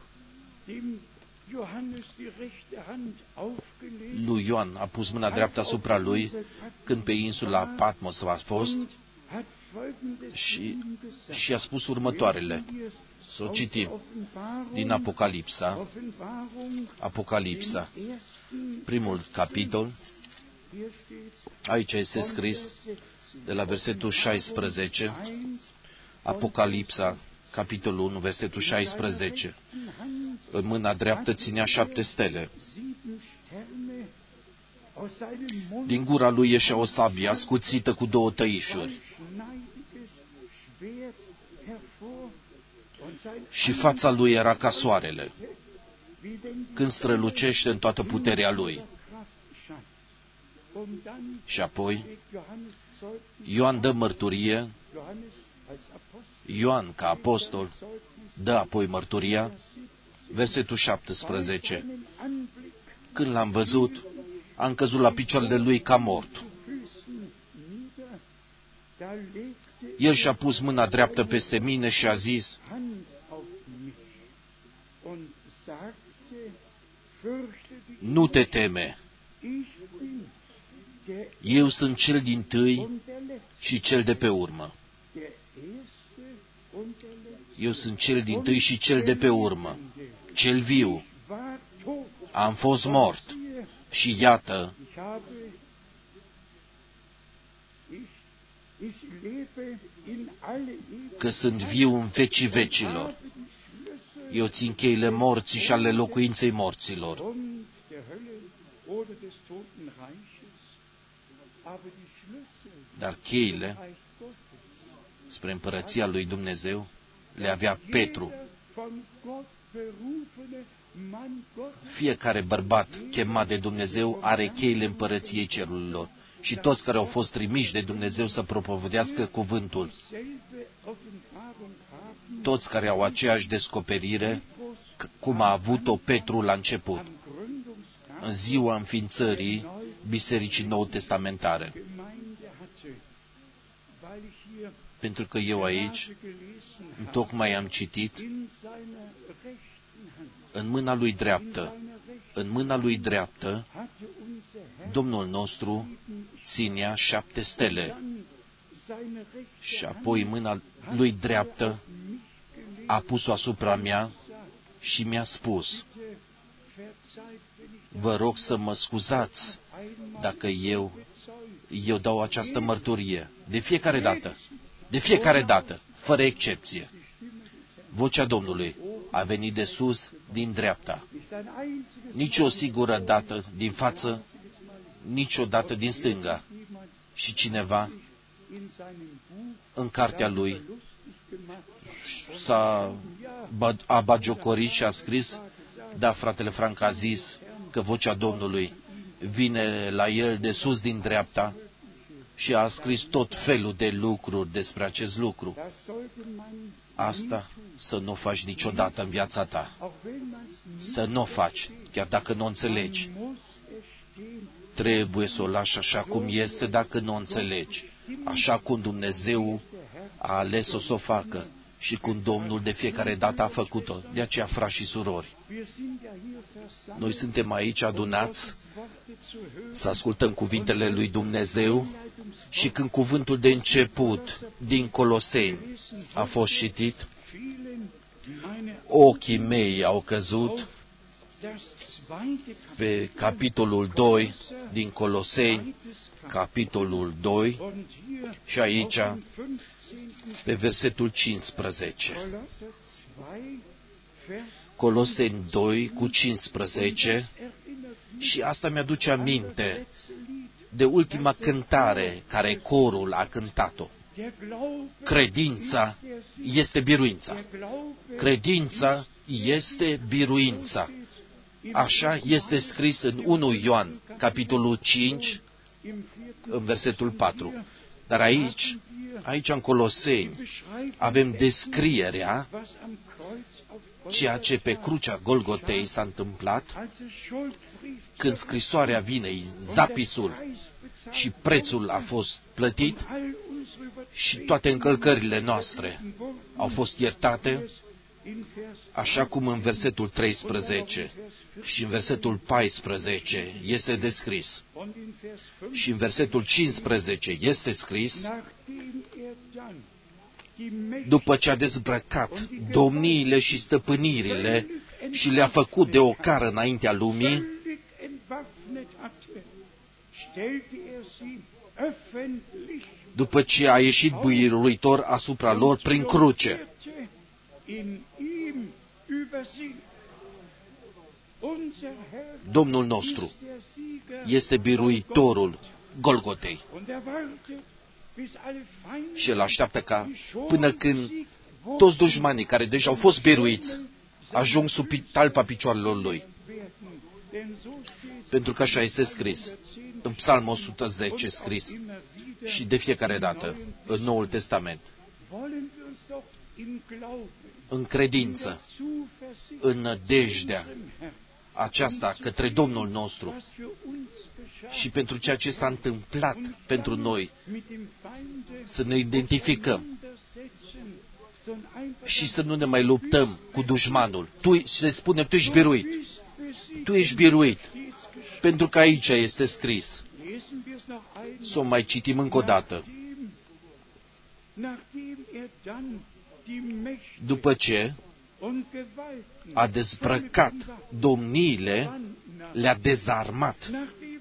lui Ioan a pus mâna dreaptă asupra lui când pe insula Patmos a fost și, și a spus următoarele. Să o citim din Apocalipsa, Apocalipsa, primul capitol. Aici este scris de la versetul șaisprezece, Apocalipsa, capitolul unu, versetul șaisprezece. În mâna dreaptă ținea șapte stele. Din gura lui ieșea o sabie ascuțită cu două tăișuri. Și fața lui era ca soarele, când strălucește în toată puterea lui. Și apoi, Ioan dă mărturie, Ioan, ca apostol, dă apoi mărturia, versetul șaptesprezece. Când l-am văzut, am căzut la picioarele lui ca mort. El și-a pus mâna dreaptă peste mine și a zis, nu te teme, eu sunt cel dintâi și cel de pe urmă. Eu sunt cel dintâi și cel de pe urmă, cel viu. Am fost mort și iată, că sunt viu în vecii vecilor. Eu țin cheile morții și ale locuinței morților. Dar cheile spre împărăția lui Dumnezeu le avea Petru. Fiecare bărbat chemat de Dumnezeu are cheile împărăției cerurilor. Și toți care au fost trimiși de Dumnezeu să propovădească cuvântul, toți care au aceeași descoperire, cum a avut-o Petru la început, în ziua înființării Bisericii Nou-Testamentare. Pentru că eu aici, tocmai am citit, în mâna lui dreaptă, în mâna lui dreaptă, Domnul nostru ținea șapte stele. Și apoi mâna lui dreaptă a pus-o asupra mea și mi-a spus, vă rog să mă scuzați dacă eu, eu dau această mărturie. De fiecare dată, de fiecare dată, fără excepție, vocea Domnului a venit de sus, din dreapta. Nici o singură dată din față, nici o dată din stânga. Și cineva, în cartea lui, s-a a bagiocorit și a scris, da, fratele Frank a zis că vocea Domnului vine la el de sus din dreapta și a scris tot felul de lucruri despre acest lucru. Asta să nu o faci niciodată în viața ta. Să nu o faci, chiar dacă nu o înțelegi. Trebuie să o lași așa cum este dacă nu o înțelegi. Așa cum Dumnezeu a ales-o să o facă și cum Domnul de fiecare dată a făcut-o. De aceea, frați și surori, noi suntem aici adunați să ascultăm cuvintele lui Dumnezeu și când cuvântul de început din Coloseni a fost citit, ochii mei au căzut pe capitolul doi din Coloseni, capitolul doi, și aici pe versetul cincisprezece. Coloseni doi cu cincisprezece, și asta mi-aduce aminte de ultima cântare care corul a cântat-o. Credința este biruința. Credința este biruința. Așa este scris în unu Ioan, capitolul cinci, în versetul patru. Dar aici, aici în Coloseni, avem descrierea ceea ce pe crucea Golgotei s-a întâmplat când scrisoarea vine, zapisul, și prețul a fost plătit și toate încălcările noastre au fost iertate, așa cum în versetul treisprezece și în versetul paisprezece este descris și în versetul cincisprezece este scris: după ce a dezbrăcat domniile și stăpânirile și le-a făcut de ocară înaintea lumii, după ce a ieșit biruitor asupra lor prin cruce. Domnul nostru este biruitorul Golgotei și El așteaptă ca până când toți dușmanii care deja au fost biruiți ajung sub talpa picioarelor Lui. Pentru că așa este scris în Psalmul o sută zece, scris și de fiecare dată în Noul Testament. În credință, în nădejdea aceasta către Domnul nostru și pentru ceea ce s-a întâmplat pentru noi, să ne identificăm și să nu ne mai luptăm cu dușmanul. Tu, se spune, tu ești biruit. Tu ești biruit. Pentru că aici este scris. Să o mai citim încă o dată. După ce a dezbrăcat domniile, le-a dezarmat.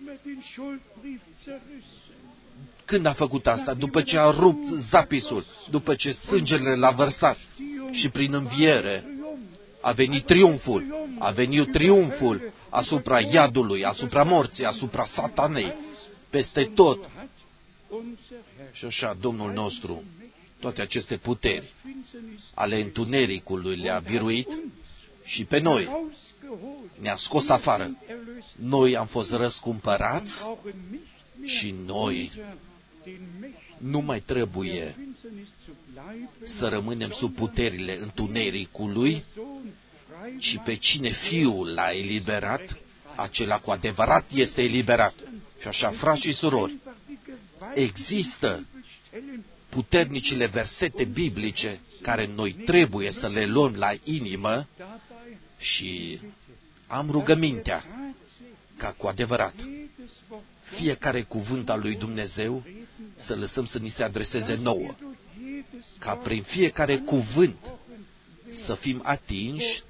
Când a făcut asta? După ce a rupt zapisul, după ce sângele l-a vărsat și prin înviere a venit triumful, a venit triumful asupra iadului, asupra morții, asupra satanei, peste tot. Și așa, Domnul nostru, toate aceste puteri ale întunericului le-a biruit și pe noi ne-a scos afară. Noi am fost răscumpărați și noi nu mai trebuie să rămânem sub puterile întunericului, ci pe cine Fiul l-a eliberat, acela cu adevărat este eliberat. Și așa, frați și surori, există puternicile versete biblice care noi trebuie să le luăm la inimă și am rugămintea ca cu adevărat fiecare cuvânt al lui Dumnezeu să lăsăm să ni se adreseze nouă, ca prin fiecare cuvânt să fim atinși,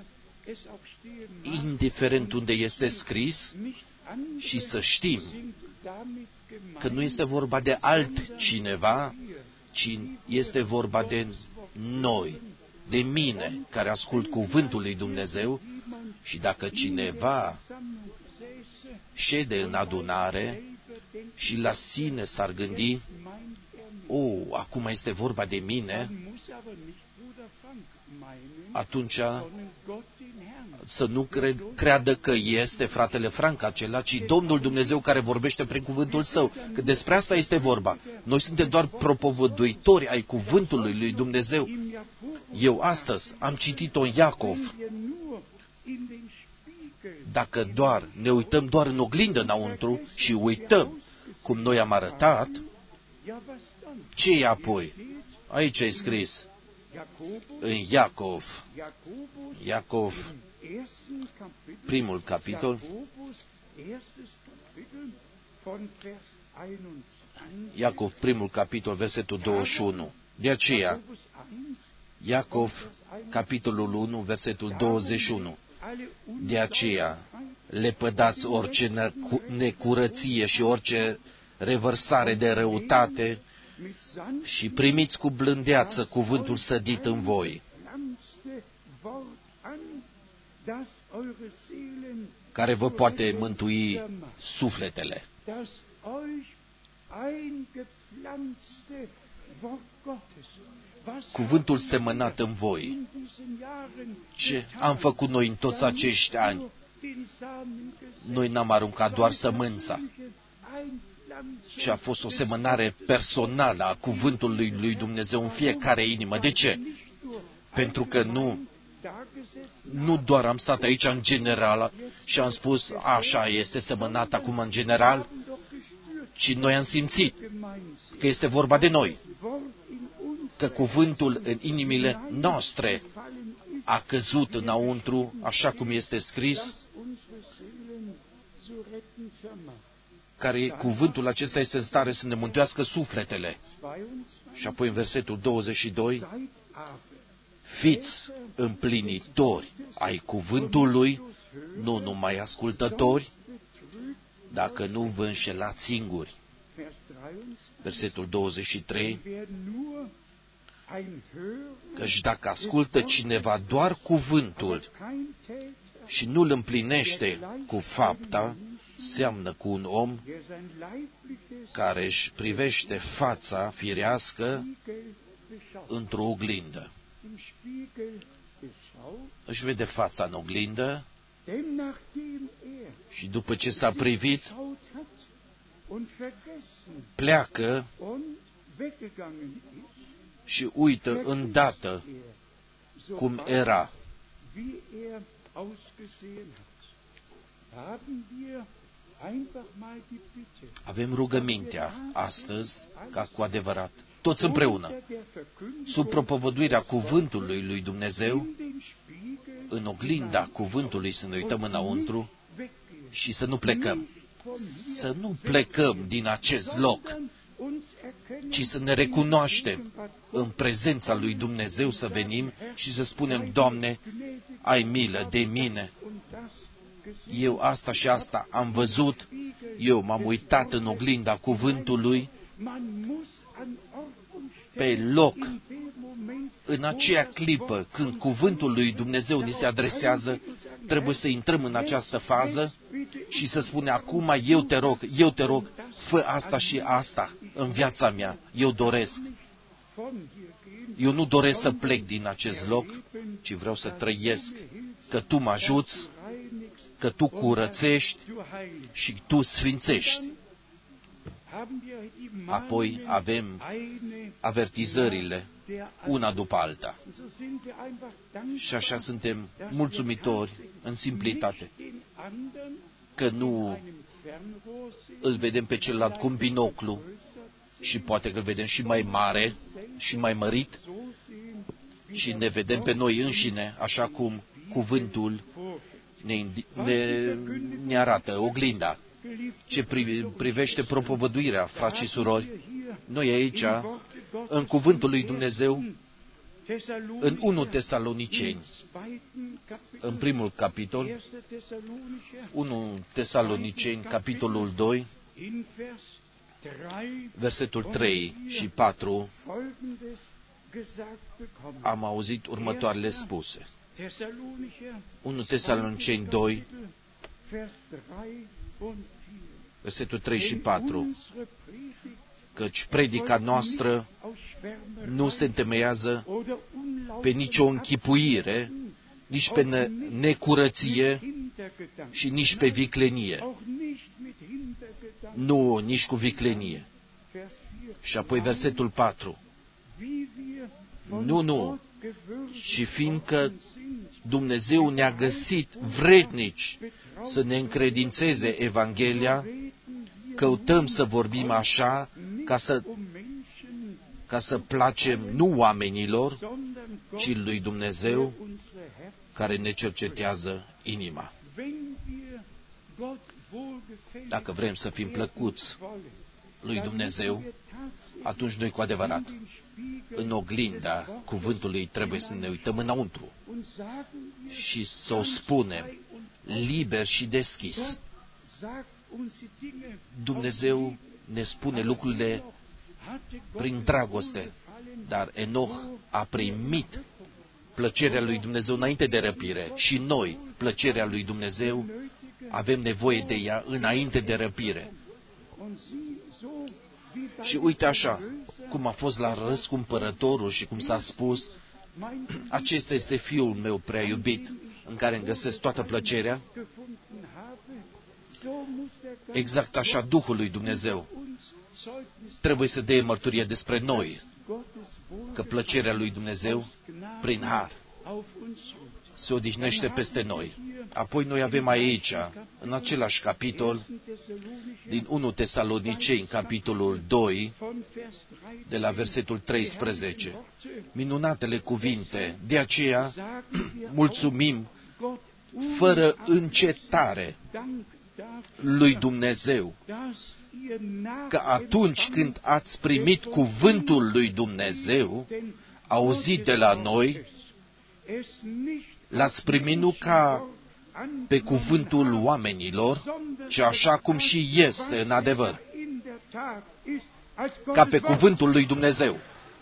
indiferent unde este scris, și să știm că nu este vorba de altcineva, ci este vorba de noi, de mine, care ascult cuvântul lui Dumnezeu. Și dacă cineva șede în adunare și la sine s-ar gândi: o, acum este vorba de mine, atunci să nu cred, creadă că este fratele Frank acela, ci Domnul Dumnezeu care vorbește prin cuvântul Său. Că despre asta este vorba. Noi suntem doar propovăduitori ai cuvântului lui Dumnezeu. Eu astăzi am citit-o în Iacov. Dacă doar ne uităm doar în oglindă înăuntru și uităm cum noi am arătat, ce e apoi? Aici e scris în Iacov, Iacov, primul capitol, Iacov, primul capitol, versetul douăzeci și unu. De aceea, Iacov, capitolul unu, versetul douăzeci și unu. De aceea, lepădați orice necurăție și orice revărsare de răutate și primiți cu blândeață cuvântul sădit în voi, care vă poate mântui sufletele. Cuvântul semănat în voi. Ce am făcut noi în toți acești ani? Noi n-am aruncat doar sămânța, Și a fost o semănare personală a cuvântului lui Dumnezeu în fiecare inimă. De ce? Pentru că nu, nu doar am stat aici în general și am spus, așa este semănat acum în general, ci noi am simțit că este vorba de noi, că cuvântul în inimile noastre a căzut înăuntru, așa cum este scris, care cuvântul acesta este în stare să ne mântuiască sufletele. Și apoi în versetul douăzeci și doi, fiți împlinitori ai cuvântului, nu numai ascultători, dacă nu vă înșelați singuri. Versetul douăzeci și trei, căci dacă ascultă cineva doar cuvântul și nu îl împlinește cu fapta, seamănă cu un om care își privește fața firească într-o oglindă. Își vede fața în oglindă și după ce s-a privit, pleacă și uită îndată cum era. Avem rugămintea astăzi ca cu adevărat, toți împreună, sub propovăduirea cuvântului lui Dumnezeu, în oglinda cuvântului să ne uităm înăuntru și să nu plecăm. Să nu plecăm din acest loc, ci să ne recunoaștem în prezența lui Dumnezeu, să venim și să spunem, Doamne, ai milă de mine. Eu asta și asta am văzut, eu m-am uitat în oglinda cuvântului, pe loc, în aceea clipă, când cuvântul lui Dumnezeu ni se adresează, trebuie să intrăm în această fază și să spunem, acum eu te rog, eu te rog, fă asta și asta în viața mea, eu doresc. Eu nu doresc să plec din acest loc, ci vreau să trăiesc, că Tu mă ajuți, că Tu curățești și Tu sfințești. Apoi avem avertizările, una după alta. Și așa suntem mulțumitori în simplitate, că nu îl vedem pe celălalt cu un binoclu și poate că îl vedem și mai mare și mai mărit, și ne vedem pe noi înșine, așa cum cuvântul ne, ne, ne arată, oglinda. Ce privește propovăduirea, frați și surori, noi aici, în cuvântul lui Dumnezeu, în unu Tesaloniceni, în primul capitol, unu Tesaloniceni, capitolul doi, versetul trei și patru, am auzit următoarele spuse. unu Tesaloniceni doi, versetul trei și patru, căci predica noastră nu se întemeiază pe nicio închipuire, nici pe necurăție și nici pe viclenie. Nu, nici cu viclenie. Și apoi versetul patru. Nu, nu, ci fiindcă Dumnezeu ne-a găsit vrednici să ne încredințeze Evanghelia, căutăm să vorbim așa ca să, ca să placem nu oamenilor, ci lui Dumnezeu care ne cercetează inima. Dacă vrem să fim plăcuți lui Dumnezeu, atunci noi cu adevărat, în oglinda cuvântului, trebuie să ne uităm înăuntru și să o spunem liber și deschis. Dumnezeu ne spune lucrurile prin dragoste, dar Enoch a primit plăcerea lui Dumnezeu înainte de răpire și noi, plăcerea lui Dumnezeu, avem nevoie de ea înainte de răpire. Și uite așa, cum a fost la răscumpărătorul și cum s-a spus, acesta este Fiul meu prea iubit, în care îmi găsesc toată plăcerea. Exact așa, Duhul lui Dumnezeu trebuie să dea mărturie despre noi, că plăcerea lui Dumnezeu, prin har, se odihnește peste noi. Apoi noi avem aici, în același capitol, din unu Tesaloniceni, capitolul doi, de la versetul treisprezece. Minunatele cuvinte. De aceea, mulțumim fără încetare lui Dumnezeu, că atunci când ați primit cuvântul lui Dumnezeu, auzit de la noi, l-ați primit nu ca pe cuvântul oamenilor, ci așa cum și este în adevăr, ca pe cuvântul lui Dumnezeu.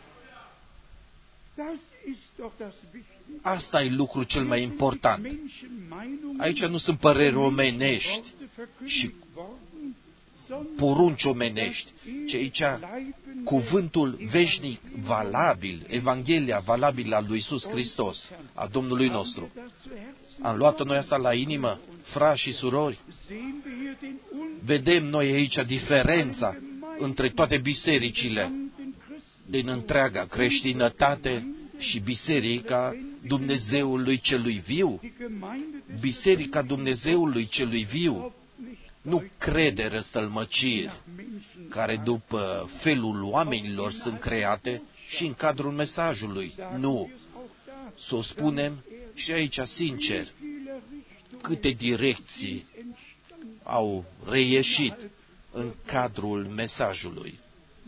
Asta e lucrul cel mai important. Aici nu sunt păreri omenești și porunci omenești, ci aici cuvântul veșnic valabil, Evanghelia valabilă a lui Iisus Hristos, a Domnului nostru. Am luat noi asta la inimă, frați și surori? Vedem noi aici diferența între toate bisericile din întreaga creștinătate și Biserica Dumnezeului Celui Viu. Biserica Dumnezeului Celui Viu nu crede răstălmăciri care după felul oamenilor sunt create și în cadrul mesajului. Nu. Să o spunem și aici sincer, câte direcții au reieșit în cadrul mesajului.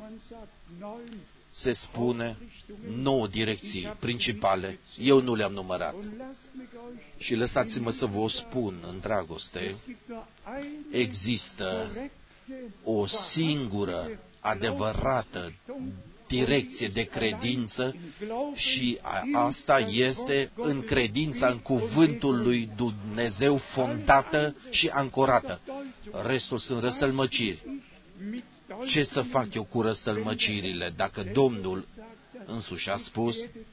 Se spune nouă direcții principale. Eu nu le-am numărat. Și lăsați-mă să vă spun în dragoste, există o singură adevărată direcție de credință și asta este în credința în cuvântul lui Dumnezeu fondată și ancorată. Restul sunt răstălmăciri. Ce să fac eu cu răstălmăcirile dacă Domnul însuși a spus,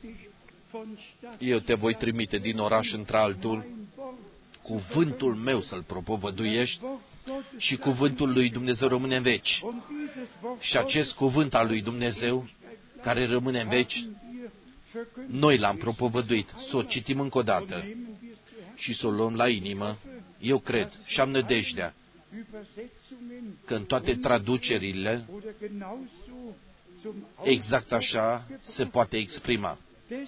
eu te voi trimite din oraș într-altul, cuvântul meu să-l propovăduiești și cuvântul lui Dumnezeu rămâne în veci. Și acest cuvânt al lui Dumnezeu, care rămâne în veci, noi l-am propovăduit. Să o citim încă o dată și să o luăm la inimă. Eu cred și am nădejdea că în toate traducerile exact așa se poate exprima.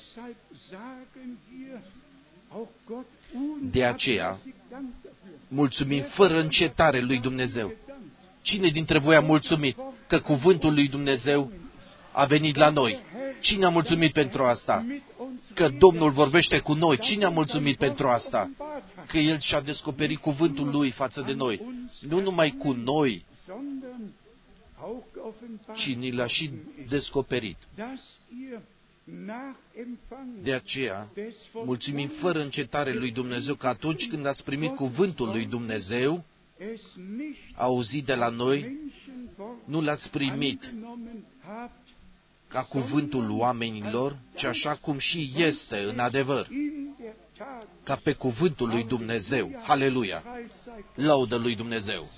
De aceea, mulțumim fără încetare lui Dumnezeu. Cine dintre voi a mulțumit că cuvântul lui Dumnezeu a venit la noi? Cine a mulțumit pentru asta? Că Domnul vorbește cu noi. Cine a mulțumit pentru asta? Că El și-a descoperit cuvântul Lui față de noi. Nu numai cu noi, ci ni l-a și descoperit. De aceea, mulțumim fără încetare lui Dumnezeu că atunci când ați primit cuvântul lui Dumnezeu, auzit de la noi, nu l-ați primit ca cuvântul oamenilor, ci așa cum și este în adevăr, ca pe cuvântul lui Dumnezeu. Haleluia! Laudă lui Dumnezeu!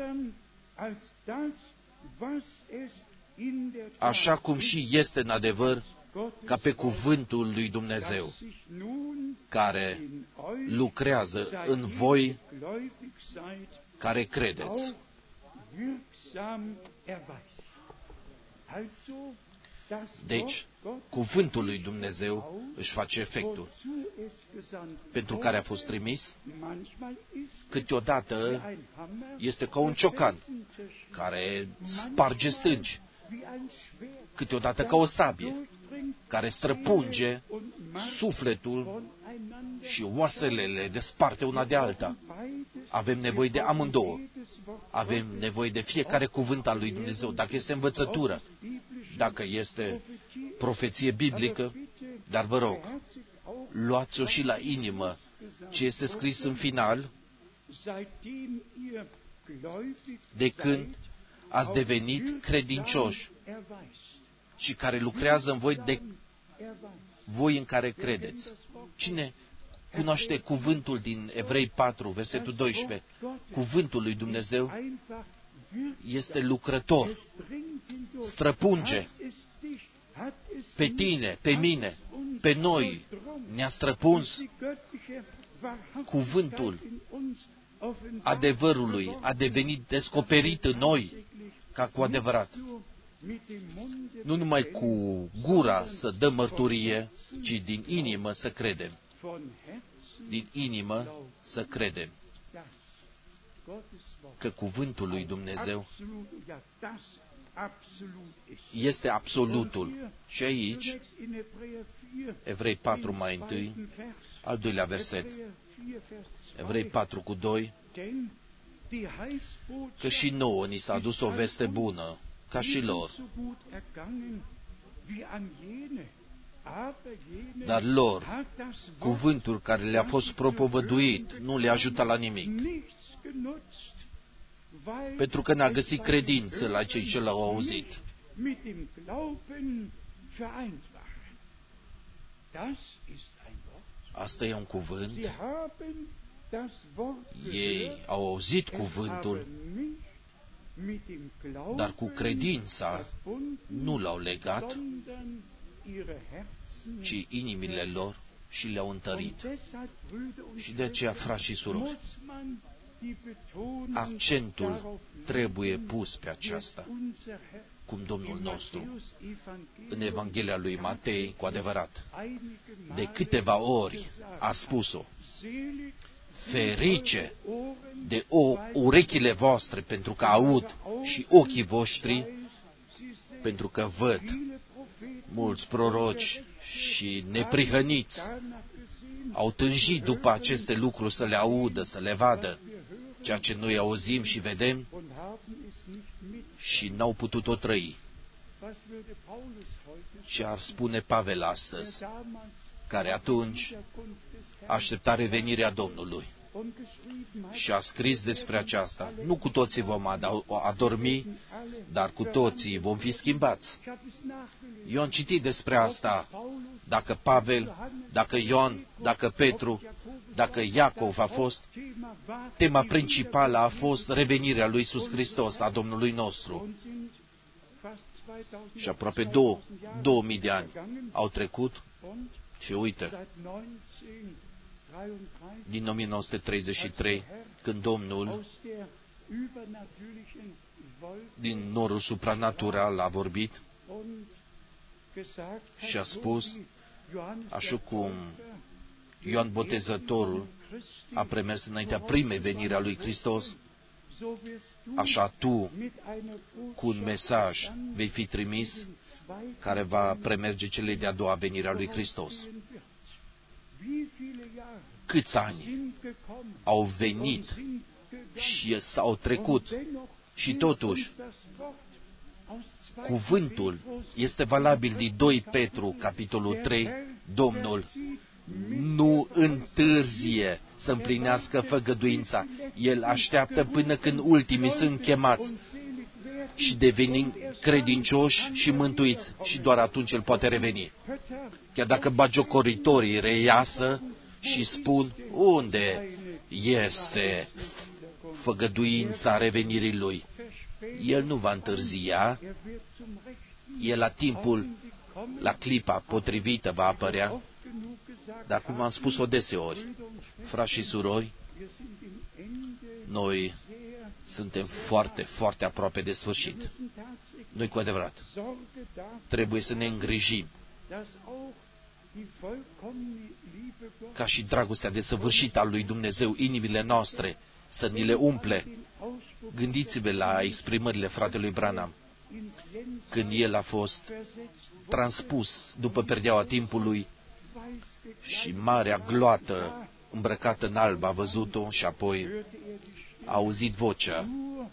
Așa cum și este în adevăr, ca pe cuvântul lui Dumnezeu, care lucrează în voi care credeți. Deci, cuvântul lui Dumnezeu își face efectul pentru care a fost trimis. Câteodată este ca un ciocan care sparge stânci, câteodată ca o sabie care străpunge sufletul și oasele le desparte una de alta. Avem nevoie de amândouă. Avem nevoie de fiecare cuvânt al lui Dumnezeu. Dacă este învățătură, dacă este profeție biblică, dar vă rog, luați-o și la inimă. Ce este scris în final, de când ați devenit credincioși și care lucrează în voi de voi în care credeți. Cine cunoaște cuvântul din Evrei patru, versetul doisprezece, cuvântul lui Dumnezeu este lucrător, străpunge pe tine, pe mine, pe noi, ne-a străpuns cuvântul adevărului, a devenit descoperit în noi ca cu adevărat. Nu numai cu gura să dăm mărturie, ci din inimă să credem. Din inimă să credem că cuvântul lui Dumnezeu este absolutul. Și aici, Evrei patru mai întâi, al doilea verset, Evrei patru cu doi, că și nouă ni s-a adus o veste bună, ca și lor. Dar lor, cuvântul care le-a fost propovăduit nu le-a ajutat la nimic, pentru că n-a găsit credință la cei ce l-au auzit. Asta e un cuvânt. Ei au auzit cuvântul, dar cu credința nu l-au legat, ci inimile lor și le-au întărit. Și de aceea, frați și surori, accentul trebuie pus pe aceasta, cum Domnul nostru, în Evanghelia lui Matei, cu adevărat, de câteva ori a spus-o: ferice de o urechile voastre, pentru că aud, și ochii voștri, pentru că văd. Mulți proroci și neprihăniți au tânjit după aceste lucruri să le audă, să le vadă, ceea ce noi auzim și vedem, și n-au putut-o trăi. Ce ar spune Pavel astăzi, care atunci aștepta revenirea Domnului și a scris despre aceasta: nu cu toții vom adormi, dar cu toții vom fi schimbați. Eu am citit despre asta, dacă Pavel, dacă Ioan, dacă Petru, dacă Iacov a fost, tema principală a fost revenirea lui Iisus Hristos, a Domnului nostru. Și aproape două, două mii de ani au trecut și uite, din o mie nouă sute treizeci și trei, când Domnul, din norul supranatural, a vorbit și a spus, așa cum Ioan Botezătorul a premers înaintea primei veniri a lui Hristos, așa tu, cu un mesaj, vei fi trimis care va premerge cele de-a doua venire a lui Hristos. Câți ani au venit și s-au trecut și totuși cuvântul este valabil din doi Petru, capitolul trei, Domnul nu întârzie să împlinească făgăduința. El așteaptă până când ultimii sunt chemați și devenind credincioși și mântuiți, și doar atunci El poate reveni. Chiar dacă bagiocoritorii reiasă și spun: unde este făgăduința revenirii Lui? El nu va întârzia, El la timpul, la clipa potrivită va apărea. Dar cum am spus-o deseori, frați și surori, noi suntem foarte, foarte aproape de sfârșit. Noi, cu adevărat, trebuie să ne îngrijim ca și dragostea desăvârșită a lui Dumnezeu, inimile noastre, să ni le umple. Gândiți-vă la exprimările fratelui Branham, când el a fost transpus după perdeaua timpului și marea gloată îmbrăcată în alb a văzut-o și apoi a auzit vocea: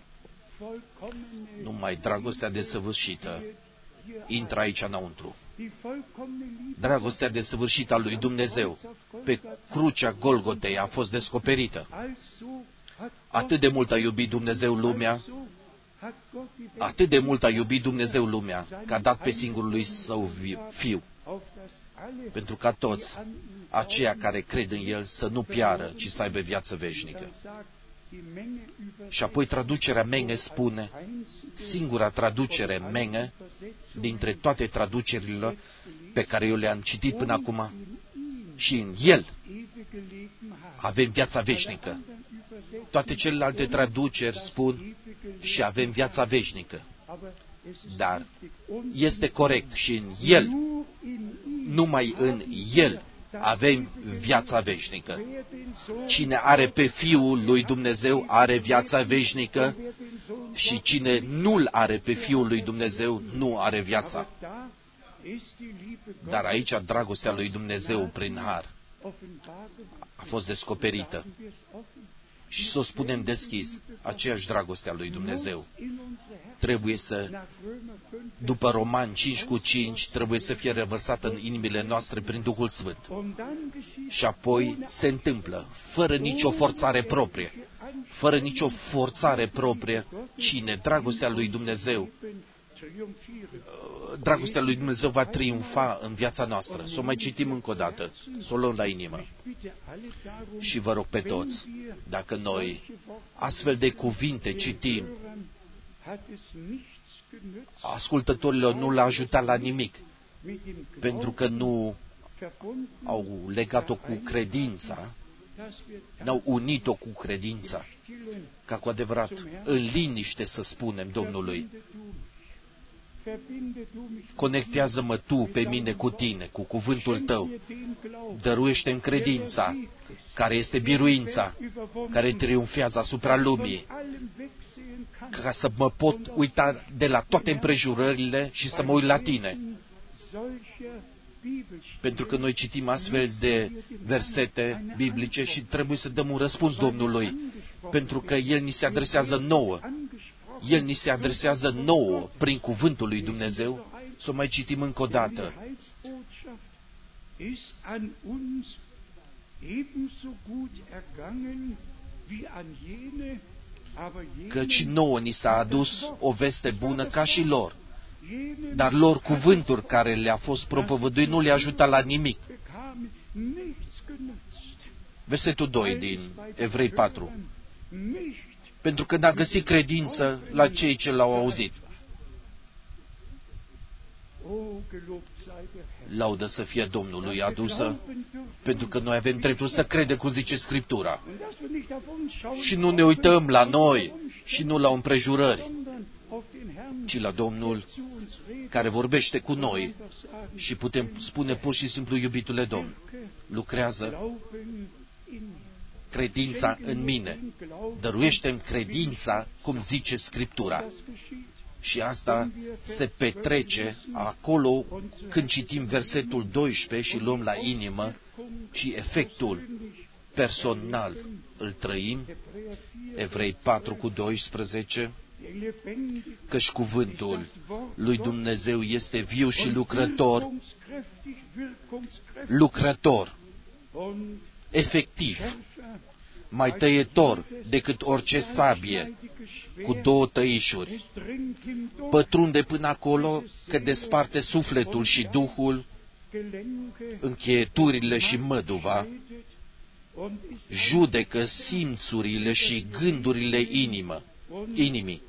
numai dragostea desăvârșită intră aici înăuntru. Dragostea desăvârșită a lui Dumnezeu pe crucea Golgotei a fost descoperită. Atât de mult a iubit Dumnezeu lumea, atât de mult a iubit Dumnezeu lumea, că a dat pe singurul lui Său Fiu, pentru ca toți aceia care cred în El să nu piară, ci să aibă viață veșnică. Și apoi traducerea Menge spune, singura traducere Menge dintre toate traducerile pe care eu le-am citit până acum, și în El avem viața veșnică. Toate celelalte traduceri spun și avem viața veșnică. Dar este corect și în El, numai în El, avem viața veșnică. Cine are pe Fiul lui Dumnezeu are viața veșnică și cine nu-L are pe Fiul lui Dumnezeu nu are viața. Dar aici dragostea lui Dumnezeu prin har a fost descoperită. Și să o spunem deschis, aceeași dragoste a lui Dumnezeu trebuie să, după Romani cinci cu cinci, trebuie să fie revărsată în inimile noastre prin Duhul Sfânt. Și apoi se întâmplă, fără nicio forțare proprie, fără nicio forțare proprie, cine dragostea lui Dumnezeu, dragostea lui Dumnezeu va triumfa în viața noastră. Să o mai citim încă o dată, să o luăm la inimă. Și vă rog pe toți, dacă noi astfel de cuvinte citim, ascultătorilor nu l-a ajutat la nimic, pentru că nu au legat-o cu credința, n-au unit-o cu credința, ca cu adevărat în liniște să spunem Domnului, conectează-mă Tu pe mine cu Tine, cu cuvântul Tău, dăruiește-mi credința, care este biruința, care triumfează asupra lumii, ca să mă pot uita de la toate împrejurările și să mă uit la Tine. Pentru că noi citim astfel de versete biblice și trebuie să dăm un răspuns Domnului, pentru că El ni se adresează nouă. El ni se adresează nouă prin cuvântul lui Dumnezeu. Să o mai citim încă o dată. Căci nouă ni s-a adus o veste bună ca și lor, dar lor cuvântul care le-a fost propovăduit nu le ajută la nimic. Versetul doi din Evrei patru. Pentru că n-a găsit credință la cei ce l-au auzit. Laudă să fie Domnului adusă, pentru că noi avem dreptul să credem cum zice Scriptura. Și nu ne uităm la noi și nu la împrejurări, ci la Domnul care vorbește cu noi și putem spune pur și simplu, iubitule Domn, lucrează credința în mine, dăruiește-mi credința cum zice Scriptura. Și asta se petrece acolo când citim versetul doisprezece și luăm la inimă și efectul personal îl trăim. Evrei patru cu doisprezece, căci cuvântul lui Dumnezeu este viu și lucrător, lucrător, efectiv, mai tăietor decât orice sabie, cu două tăișuri, pătrunde până acolo că desparte sufletul și duhul, încheieturile și măduva, judecă simțurile și gândurile inimă, inimii.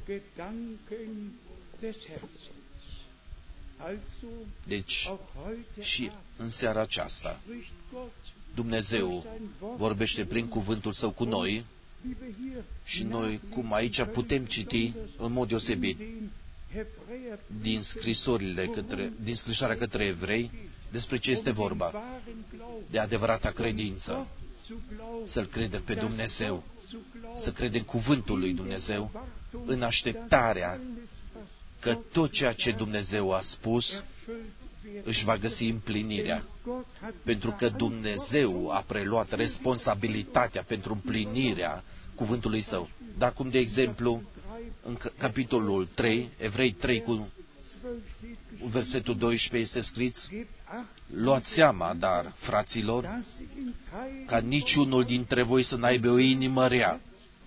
Deci, și în seara aceasta, Dumnezeu vorbește prin cuvântul Său cu noi și noi, cum aici putem citi în mod deosebit din scrisorile către, din scrisoarea către evrei, despre ce este vorba, de adevărata credință, să-L credem pe Dumnezeu, să credem cuvântul lui Dumnezeu, în așteptarea că tot ceea ce Dumnezeu a spus își va găsi împlinirea, pentru că Dumnezeu a preluat responsabilitatea pentru împlinirea cuvântului Său. Dar cum, de exemplu, în capitolul trei, Evrei trei cu versetul doisprezece este scris: luați seama, dar, fraților, ca niciunul dintre voi să n-aibă o inimă rea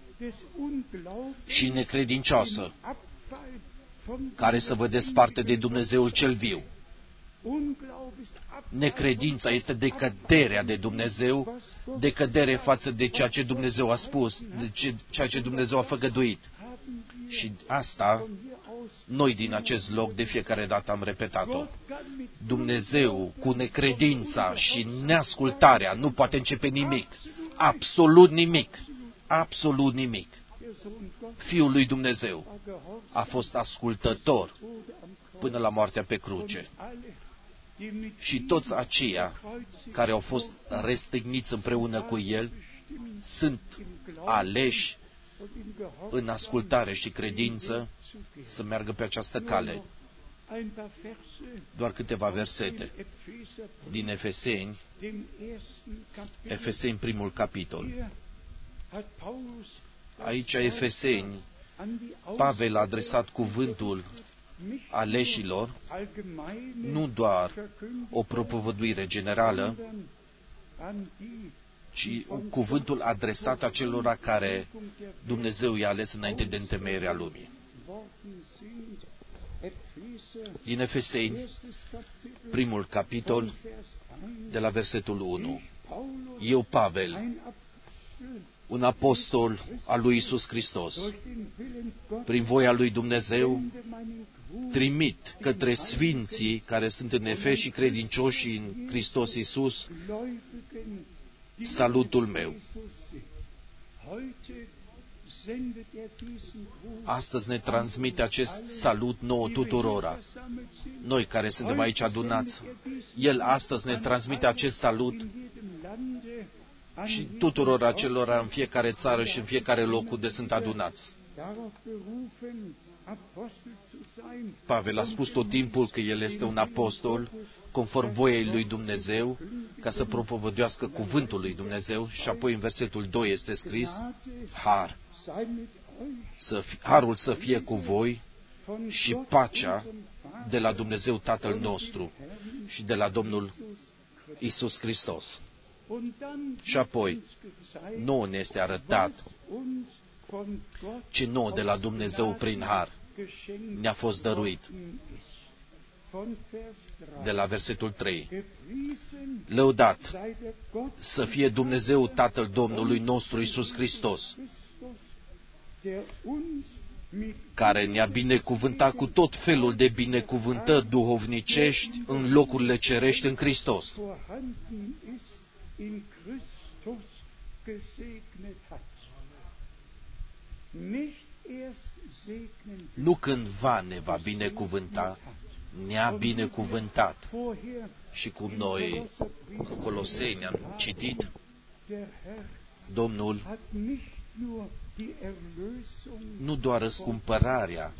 și necredincioasă, care să vă desparte de Dumnezeul cel viu. Necredința este decăderea de Dumnezeu, decădere față de ceea ce Dumnezeu a spus, de ce, ceea ce Dumnezeu a făgăduit. Și asta, noi din acest loc de fiecare dată am repetat-o. Dumnezeu cu necredința și neascultarea nu poate începe nimic. Absolut nimic. Absolut nimic. Fiul lui Dumnezeu a fost ascultător până la moartea pe cruce. Și toți aceia care au fost răstigniți împreună cu El sunt aleși în ascultare și credință să meargă pe această cale. Doar câteva versete din Efeseni, Efeseni primul capitol. Aici Efeseni, Pavel a adresat cuvântul aleșilor, nu doar o propovăduire generală, ci cuvântul adresat acelora care Dumnezeu i-a ales înainte de întemeierea lumii. Din Efeseni, primul capitol, de la versetul unu. Eu, Pavel, un apostol al lui Iisus Hristos, prin voia lui Dumnezeu, trimit către sfinții care sunt în Efes și credincioși în Hristos Iisus, salutul meu. Astăzi ne transmite acest salut nouă tuturora. Noi care suntem aici adunați, El astăzi ne transmite acest salut și tuturor acelora în fiecare țară și în fiecare loc unde sunt adunați. Pavel a spus tot timpul că el este un apostol conform voiei lui Dumnezeu, ca să propovăduiască cuvântul lui Dumnezeu, și apoi în versetul doi este scris: Har, să fi, harul să fie cu voi și pacea de la Dumnezeu Tatăl nostru și de la Domnul Iisus Hristos. Și apoi, nouă ne este arătat ce nouă de la Dumnezeu prin har ne-a fost dăruit. De la versetul trei. Lăudat să fie Dumnezeu Tatăl Domnului nostru Iisus Hristos, care ne-a binecuvântat cu tot felul de binecuvântări duhovnicești în locurile cerești în Hristos. Nu cândva ne va binecuvânta, ne-a binecuvântat. Și cum noi în Coloseni am citit, Domnul nu doar răscumpărarea,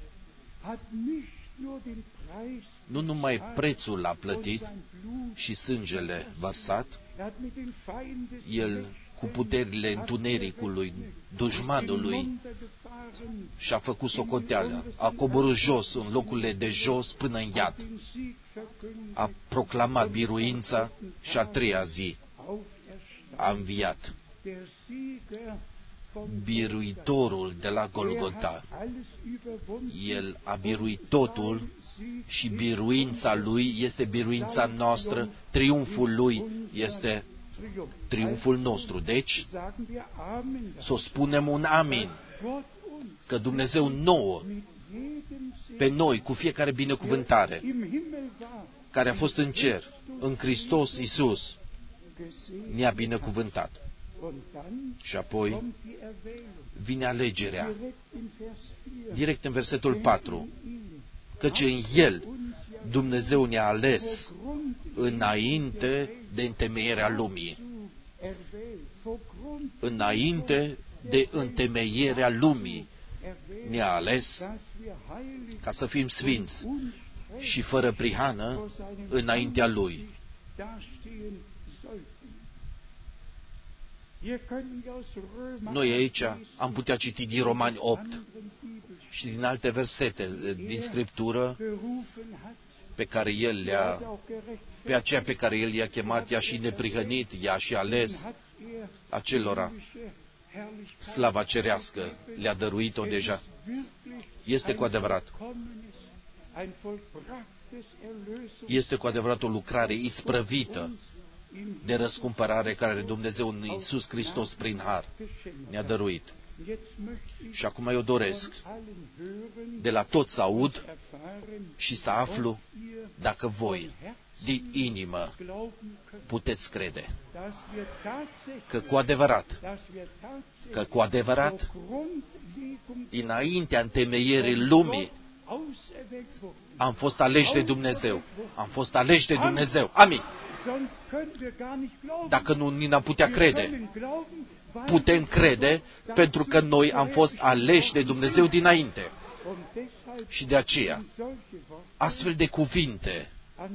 nu numai prețul l-a plătit și sângele vărsat, El cu puterile întunericului, dușmanului, și-a făcut socoteală, a coborât jos în locurile de jos până în iad, a proclamat biruința și a treia zi a înviat. Biruitorul de la Golgota, El a biruit totul și biruința Lui este biruința noastră, triumful Lui este triumful nostru. Deci, să spunem un amin, că Dumnezeu nouă, pe noi, cu fiecare binecuvântare, care a fost în cer, în Hristos Iisus, ne-a binecuvântat. Și apoi vine alegerea, direct în versetul patru, căci în El Dumnezeu ne-a ales înainte de întemeierea lumii. Înainte de întemeierea lumii ne-a ales ca să fim sfinți și fără prihană înaintea Lui. Noi aici am putea citi din Romani opt și din alte versete din Scriptură pe care El le-a, pe aceea pe care El i-a chemat, i-a și neprihănit, i-a și ales acelora. Slava cerească le-a dăruit-o deja. Este cu adevărat Este cu adevărat o lucrare isprăvită de răscumpărare care Dumnezeu în Iisus Hristos prin har ne-a dăruit. Și acum eu doresc de la toți să aud și să aflu dacă voi din inimă puteți crede că cu adevărat, că cu adevărat, înaintea întemeierii lumii, am fost aleși de Dumnezeu. Am fost aleși de Dumnezeu. Amin. Dacă nu ni n-am putea crede, putem crede pentru că noi am fost aleși de Dumnezeu dinainte. Și de aceea, astfel de cuvinte,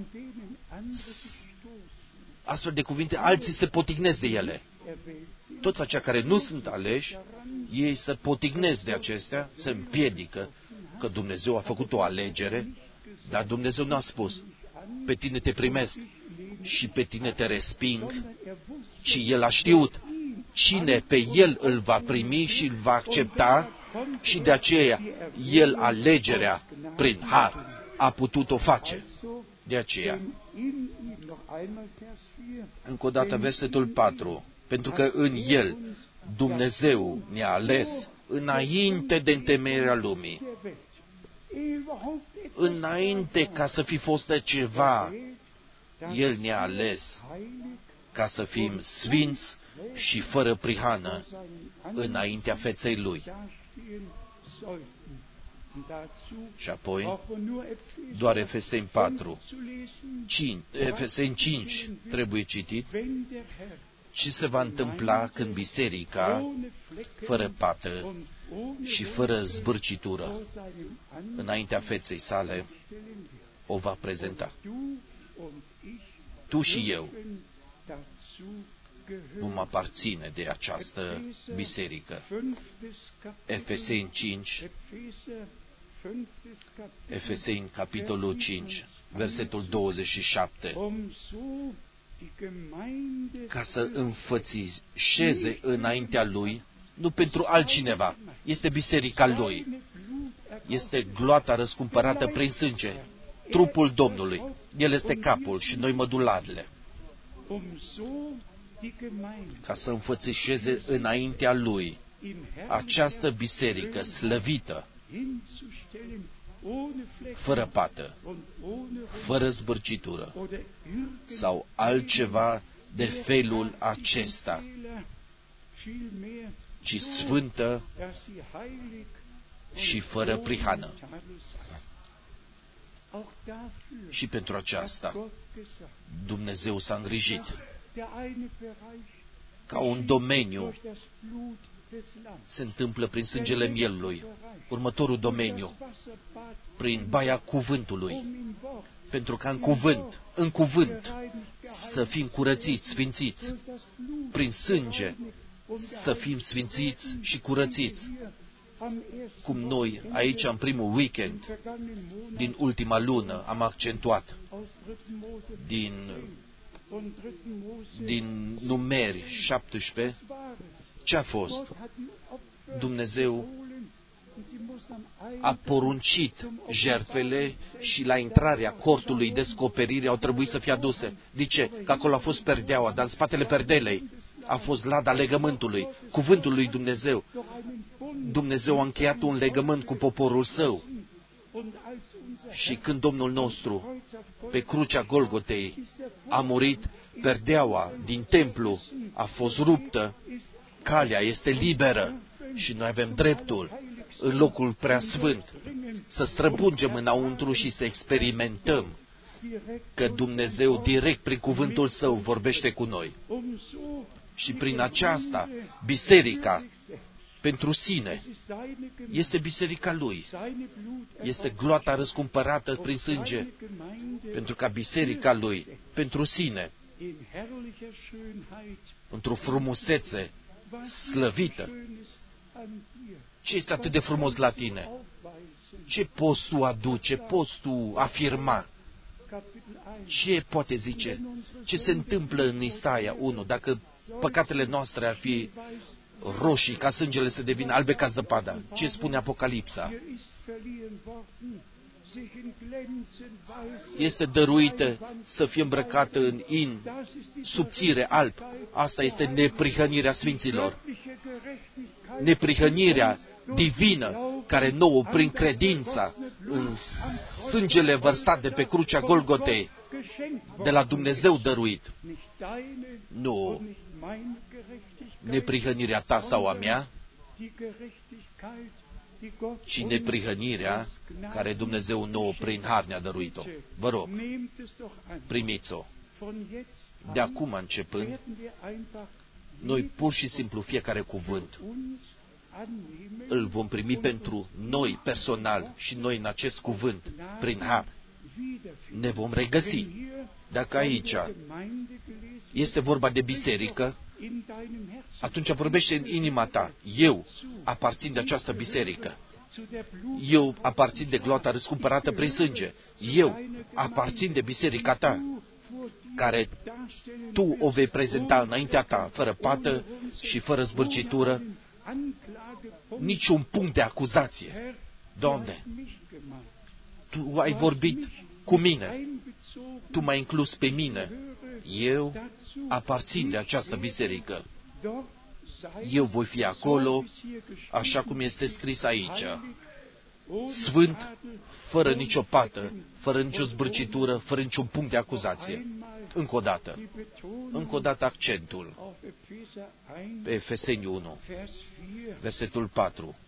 astfel de cuvinte, alții se potignesc de ele. Toți aceia care nu sunt aleși, ei se potignesc de acestea, se împiedică că Dumnezeu a făcut o alegere, dar Dumnezeu nu a spus, pe tine te primesc și pe tine te resping, ci El a știut cine pe El îl va primi și îl va accepta și de aceea El alegerea prin har a putut-o face. De aceea, încă o dată versetul patru, pentru că în El Dumnezeu ne-a ales înainte de întemeierea lumii, înainte ca să fi fost ceva, El ne-a ales ca să fim sfinți și fără prihană înaintea feței Lui. Și apoi, doar Efeseni patru, cinci, Efeseni cinci trebuie citit, ce se va întâmpla când biserica, fără pată și fără zbârcitură, înaintea feței sale, o va prezenta. Tu și eu vom aparține de această biserică. Efeseni cinci, Efeseni capitolul cinci, versetul douăzeci și șapte, ca să înfățișeze înaintea Lui, nu pentru altcineva, este biserica Lui, este gloata răscumpărată prin sânge, trupul Domnului, El este capul și noi mădularele, ca să înfățișeze înaintea Lui această biserică slăvită, fără pată, fără zbârcitură sau altceva de felul acesta, ci sfântă și fără prihană. Și pentru aceasta Dumnezeu s-a îngrijit ca un domeniu se întâmplă prin sângele mielului, următorul domeniu, prin baia cuvântului, pentru ca în cuvânt, în cuvânt, să fim curățiți, sfințiți, prin sânge, să fim sfințiți și curățiți, cum noi aici în primul weekend din ultima lună am accentuat din, din Numeri șaptesprezece, ce a fost? Dumnezeu a poruncit jertfele și la intrarea cortului descoperirii au trebuit să fie aduse. De ce? Că acolo a fost perdeaua, dar în spatele perdelei a fost lada legământului, cuvântul lui Dumnezeu. Dumnezeu a încheiat un legământ cu poporul Său. Și când Domnul nostru, pe crucea Golgotei, a murit, perdeaua din templu a fost ruptă, calea este liberă și noi avem dreptul, în locul preasfânt, să străbungem înăuntru și să experimentăm că Dumnezeu direct prin cuvântul Său vorbește cu noi. Și prin aceasta, biserica, pentru sine, este biserica Lui. Este gloata răscumpărată prin sânge, pentru ca biserica Lui, pentru sine, într-o frumusețe slăvită. Ce este atât de frumos la tine? Ce poți tu aduce? Poți tu afirma? Ce poate zice? Ce se întâmplă în Isaia unu? Dacă păcatele noastre ar fi roșii ca sângele să devină albe ca zăpada. Ce spune Apocalipsa? este dăruită să fie îmbrăcată în in subțire, alb. Asta este neprihănirea sfinților. Neprihănirea divină, care nouă, prin credința în sângele vărsat de pe crucea Golgotei, de la Dumnezeu dăruit. Nu neprihănirea ta sau a mea, ci neprihănirea care Dumnezeu nouă prin har ne-a dăruit-o. Vă rog, primiți-o. De acum începând, noi pur și simplu fiecare cuvânt îl vom primi pentru noi personal și noi în acest cuvânt, prin har, ne vom regăsi. Dacă aici este vorba de biserică, atunci vorbește în inima ta. Eu aparțin de această biserică. Eu aparțin de gloata răscumpărată prin sânge. Eu aparțin de biserica ta, care tu o vei prezenta înaintea ta, fără pată și fără zbârcitură, niciun punct de acuzație. Doamne, Tu ai vorbit cu mine, Tu m-ai inclus pe mine, eu aparțin de această biserică. Eu voi fi acolo, așa cum este scris aici, sfânt, fără nicio pată, fără nicio zbârcitură, fără niciun punct de acuzație. Încă o dată, încă o dată accentul pe Efeseni unu, versetul patru.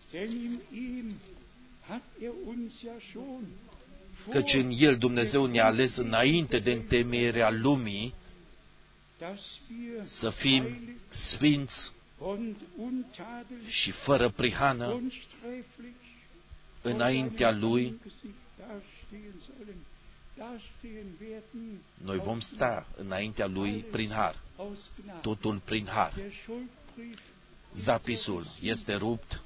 Căci în El Dumnezeu ne-a ales înainte de întemeierea lumii să fim sfinți și fără prihană înaintea Lui. Noi vom sta înaintea Lui prin har, totul prin har. Zapisul este rupt,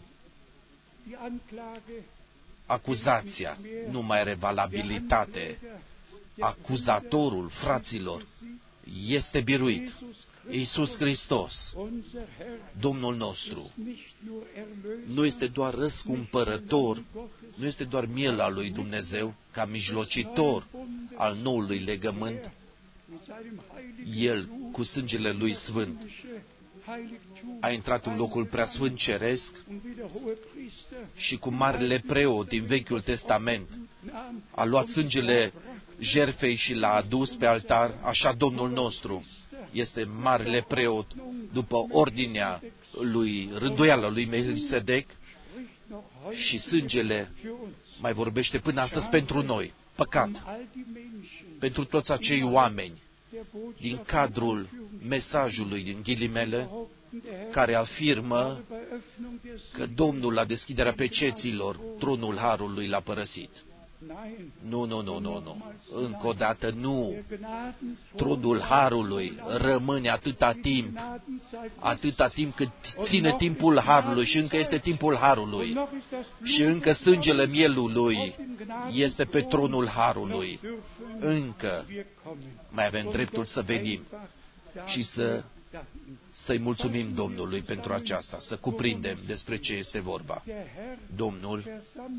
acuzația nu mai are valabilitate, acuzatorul, fraților, este biruit. Iisus Hristos, Domnul nostru, nu este doar răscumpărător, nu este doar miel al lui Dumnezeu, ca mijlocitor al noului legământ. El, cu sângele lui sfânt, a intrat în locul preasfânt ceresc și cu marele preot din Vechiul Testament a luat sângele jertfei și l-a adus pe altar. Așa Domnul nostru este marele preot după ordinea lui, rânduiala lui Melchisedec, și sângele mai vorbește până astăzi pentru noi. Păcat pentru toți acei oameni din cadrul mesajului, din ghilimele, care afirmă că Domnul, la deschiderea peceților, tronul harului l-a părăsit. Nu, nu, nu, nu, nu. Încă o dată nu. Tronul harului rămâne atâta timp, atâta timp cât ține timpul harului și încă este timpul harului. Și încă sângele mielului este pe tronul harului. Încă mai avem dreptul să venim și să să-i mulțumim Domnului pentru aceasta, să cuprindem despre ce este vorba. Domnul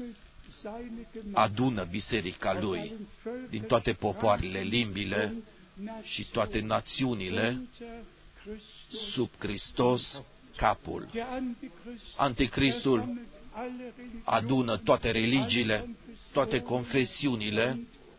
adună biserica Lui din toate popoarele, limbile și toate națiunile sub Hristos, capul. Anticristul adună toate religiile, toate confesiunile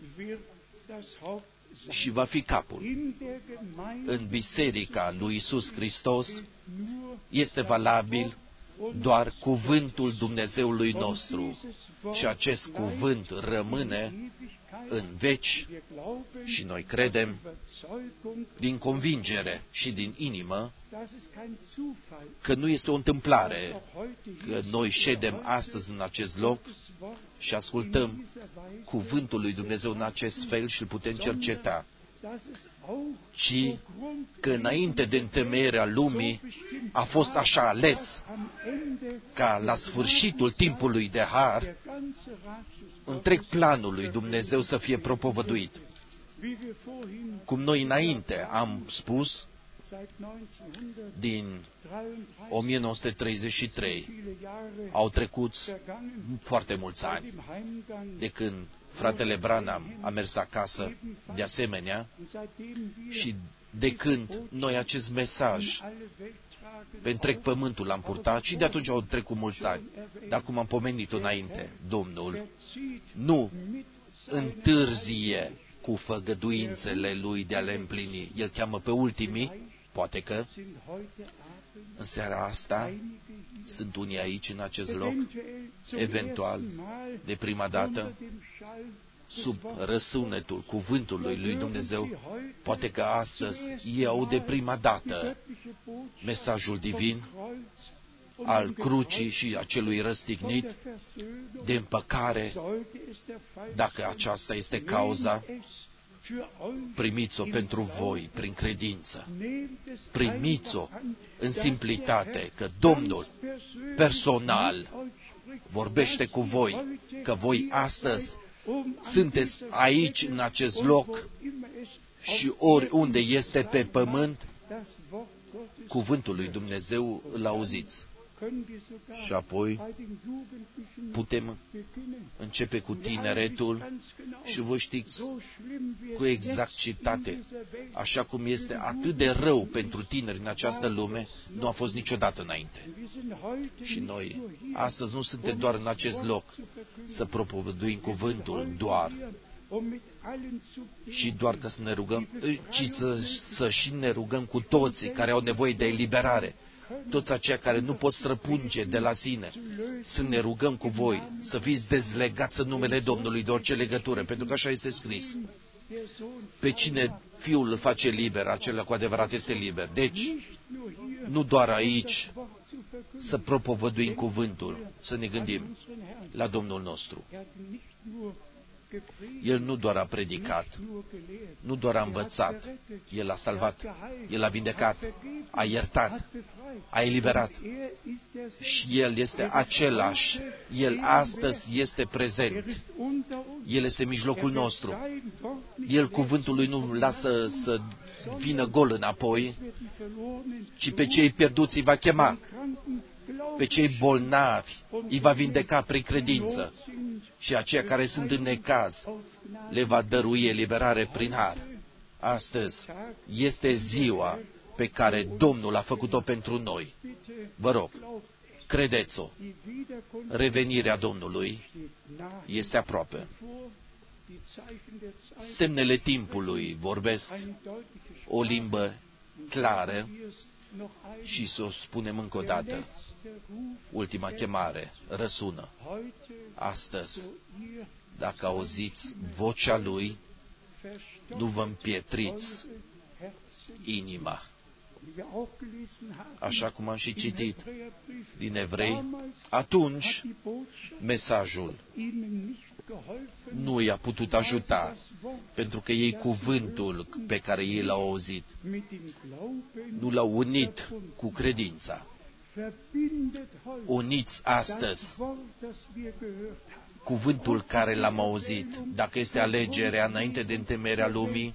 și va fi capul. În biserica lui Iisus Hristos este valabil doar cuvântul Dumnezeului nostru și acest cuvânt rămâne în veci și noi credem din convingere și din inimă că nu este o întâmplare că noi ședem astăzi în acest loc și ascultăm cuvântul lui Dumnezeu în acest fel și îl putem cerceta, ci că înainte de întemeierea lumii a fost așa ales ca la sfârșitul timpului de har întreg planul lui Dumnezeu să fie propovăduit. Cum noi înainte am spus, din o mie nouă sute treizeci și trei au trecut foarte mulți ani de când fratele Branham a mers acasă, de asemenea, și de când noi acest mesaj pe întreg pământul l-am purtat, și de atunci au trecut mulți ani. Dar cum am pomenit înainte, Domnul nu întârzie cu făgăduințele Lui de a le împlini. El cheamă pe ultimii, poate că în seara asta sunt unii aici în acest loc, eventual, de prima dată, sub răsunetul cuvântului lui Dumnezeu, poate că astăzi ei au de prima dată mesajul divin al crucii și acelui răstignit de împăcare. Dacă aceasta este cauza, primiți-o pentru voi prin credință. Primiți-o în simplitate, că Domnul personal vorbește cu voi, că voi astăzi sunteți aici în acest loc și oriunde este pe pământ, cuvântul lui Dumnezeu îl auziți. Și apoi putem începe cu tineretul și voi știți cu exactitate, așa cum este atât de rău pentru tineri în această lume, nu a fost niciodată înainte. Și noi astăzi nu suntem doar în acest loc să propovăduim cuvântul doar, și doar că să ne rugăm, ci să, să și ne rugăm cu toții care au nevoie de eliberare, toți aceia care nu pot străpunge de la sine, să ne rugăm cu voi, să fiți dezlegați în numele Domnului de orice legătură, pentru că așa este scris. Pe cine Fiul îl face liber, acela cu adevărat este liber. Deci, nu doar aici să propovăduim cuvântul, să ne gândim la Domnul nostru. El nu doar a predicat, nu doar a învățat, El a salvat, El a vindecat, a iertat, a eliberat. Și El este același. El astăzi este prezent. El este în mijlocul nostru. El, cuvântul Lui, nu lasă să vină gol înapoi, ci pe cei pierduți îi va chema. Pe cei bolnavi îi va vindeca prin credință. Și aceia care sunt în necaz le va dărui eliberare prin har. Astăzi este ziua pe care Domnul a făcut-o pentru noi. Vă rog, credeți-o, revenirea Domnului este aproape. Semnele timpului vorbesc o limbă clară și să o spunem încă o dată. Ultima chemare răsună. Astăzi, dacă auziți vocea Lui, nu vă împietriți inima. Așa cum am și citit din Evrei, atunci mesajul nu i-a putut ajuta, pentru că ei cuvântul pe care ei l-au auzit nu l-au unit cu credința. Uniți astăzi cuvântul care l-am auzit, dacă este alegerea înainte de întemeierea lumii,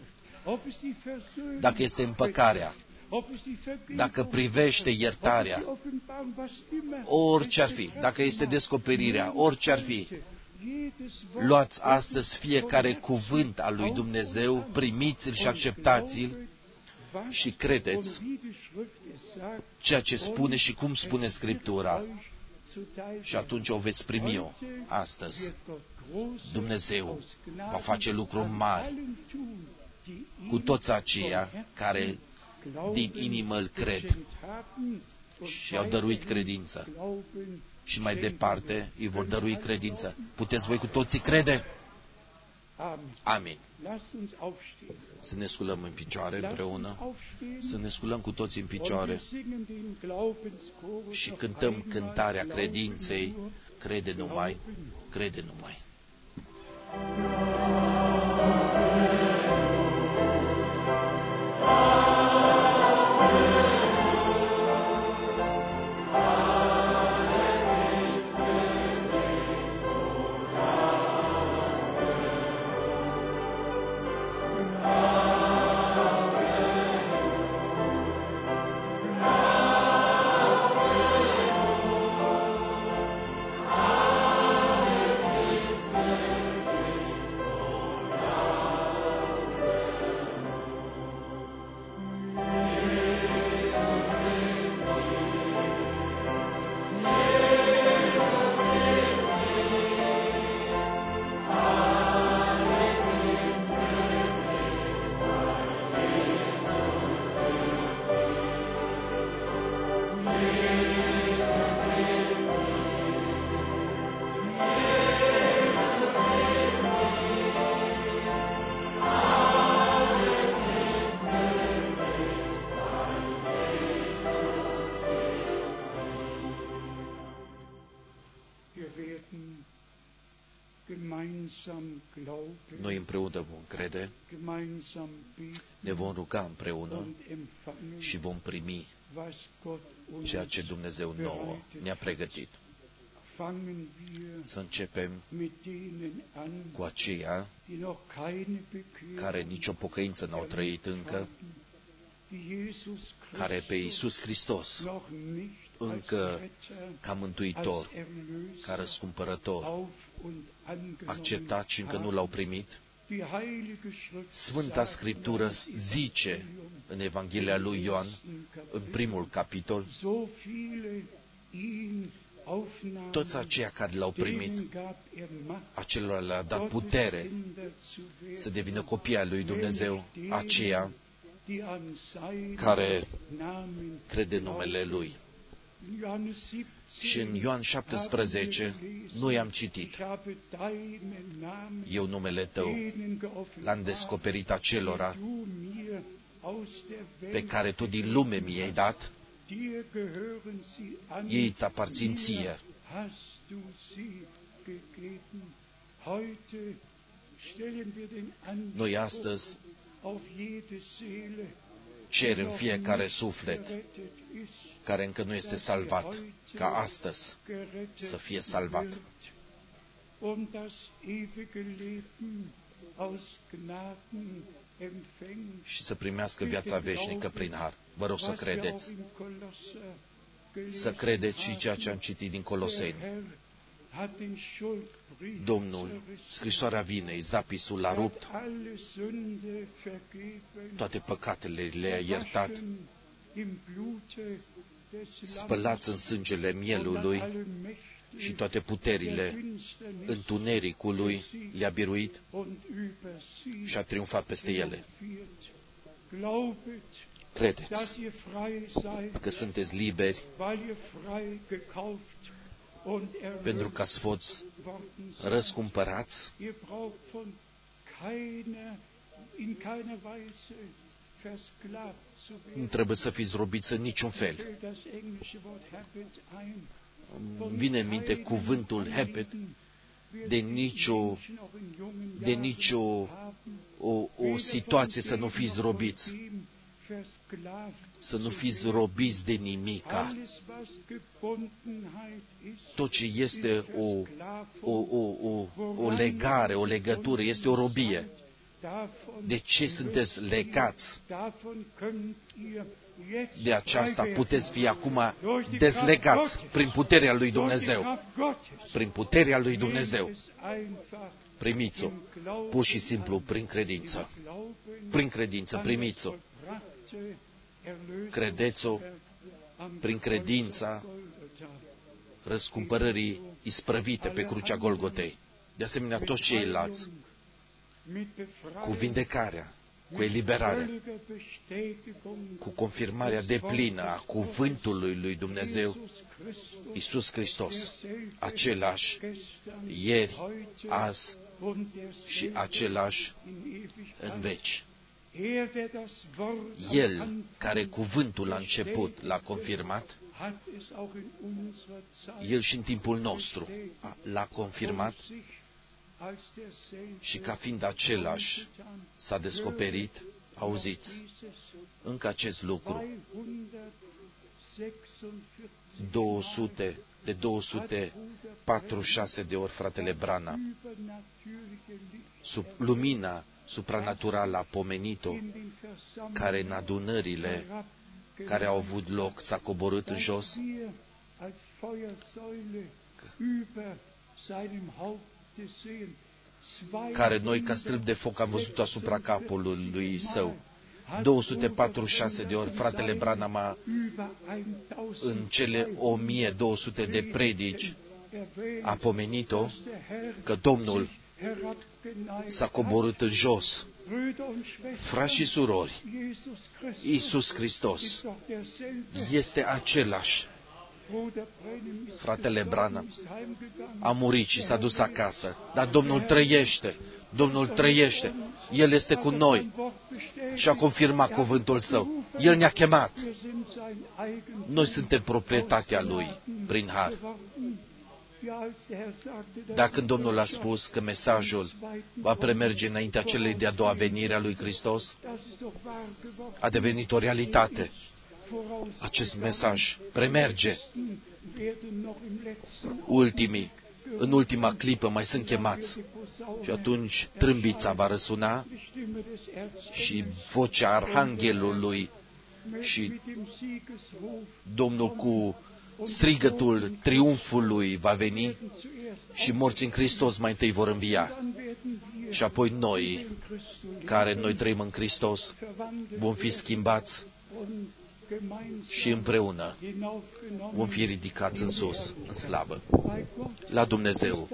dacă este împăcarea, dacă privește iertarea, orice ar fi, dacă este descoperirea, orice ar fi, luați astăzi fiecare cuvânt al lui Dumnezeu, primiți-l și acceptați-l și credeți ceea ce spune și cum spune Scriptura. Și atunci o veți primi-o astăzi. Dumnezeu va face lucruri mari cu toți aceia care din inimă îl cred și au dăruit credință. Și mai departe îi vor dărui credință. Puteți voi cu toții crede? Amin. Să ne sculăm în picioare împreună, să ne sculăm cu toții în picioare și cântăm cântarea credinței. Crede numai, crede numai. Noi împreună vom crede, ne vom ruga împreună și vom primi ceea ce Dumnezeu nouă ne-a pregătit. Să începem cu aceia care nicio pocăință n-au trăit încă, care pe Iisus Hristos încă ca mântuitor, ca răscumpărător, acceptat și încă nu l-au primit. Sfânta Scriptură zice în Evanghelia lui Ioan, în primul capitol, toți aceia care l-au primit, acelora le-a dat putere să devină copii ai lui Dumnezeu, aceia care crede în numele Lui. Și în Ioan șaptesprezece noi am citit, eu numele Tău l-am descoperit acelora pe care Tu din lume mi-ai dat, ei îți aparțin Ție. Noi astăzi cerem fiecare suflet care încă nu este salvat, ca astăzi să fie salvat și să primească viața veșnică prin har. Vă rog să credeți. Să credeți și ceea ce am citit din Coloseni. Domnul, scrisoarea vinei, zapisul l-a rupt, toate păcatele le-a iertat, spălați în sângele mielului și toate puterile întunericului le-a biruit și a triumfat peste ele. Credeți că sunteți liberi pentru că ați fost răscumpărați, nu trebuie să fiți robiți în niciun fel. Vine în minte cuvântul hebet, de nicio, de nicio o, o situație să nu fiți robiți, să nu fiți robiți de nimica. Tot ce este o, o, o, o, o legare, o legătură, este o robie. De ce sunteți legați? De aceasta puteți fi acum dezlegați prin puterea lui Dumnezeu. Prin puterea lui Dumnezeu. Primiți-o, pur și simplu, prin credință. Prin credință, primiți-o. Credeți-o prin credința răscumpărării isprăvite pe crucea Golgotei. De asemenea, toți ceilalți, cu vindecarea, cu eliberarea, cu confirmarea deplină a cuvântului lui Dumnezeu, Iisus Hristos, același ieri, azi și același în veci. El, care cuvântul la început l-a confirmat, El și în timpul nostru l-a confirmat și ca fiind același s-a descoperit, auziți, încă acest lucru, două sute, de două sute patruzeci și șase de ori fratele Branham, sub lumina supranaturală a pomenit-o, care în adunările care au avut loc s-a coborât în jos, care noi ca stâlp de foc am văzut asupra capului lui său. două sute patruzeci și șase de ori fratele Branham a, în cele o mie două sute de predici a pomenit-o că Domnul s-a coborât în jos. Frați și surori, Iisus Hristos este același. Fratele Branham a murit și s-a dus acasă, dar Domnul trăiește, Domnul trăiește, El este cu noi și a confirmat cuvântul Său. El ne-a chemat. Noi suntem proprietatea Lui prin har. Dar când Domnul a spus că mesajul va premerge înaintea celei de-a doua venire a lui Hristos, a devenit o realitate. Acest mesaj premerge. Ultimii, în ultima clipă, mai sunt chemați. Și atunci trâmbița va răsuna și vocea Arhanghelului și Domnul cu strigătul triumfului va veni și morții în Hristos mai întâi vor învia. Și apoi noi, care noi trăim în Hristos, vom fi schimbați și împreună vom fi ridicați în sus, în slavă, la Dumnezeu.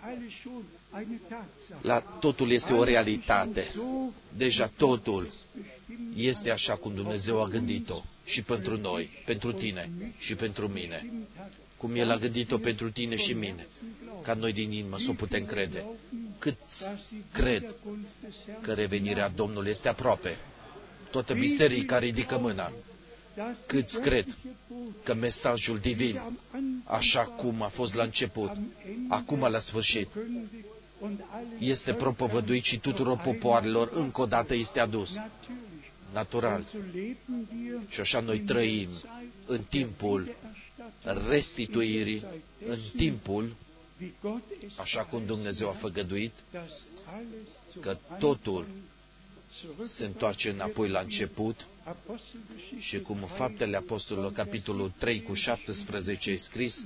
La totul este o realitate. Deja totul este așa cum Dumnezeu a gândit-o și pentru noi, pentru tine și pentru mine. Cum El a gândit-o pentru tine și mine, ca noi din inimă să o putem crede. Cât cred că revenirea Domnului este aproape? Toată biserica ridică mâna. Câți cred că mesajul divin, așa cum a fost la început, acum la sfârșit, este propovăduit și tuturor popoarelor, încă o dată este adus. Natural. Și așa noi trăim în timpul restituirii, în timpul, așa cum Dumnezeu a făgăduit, că totul se întoarce înapoi la început și cum în Faptele Apostolilor, capitolul trei cu șaptesprezece, e scris,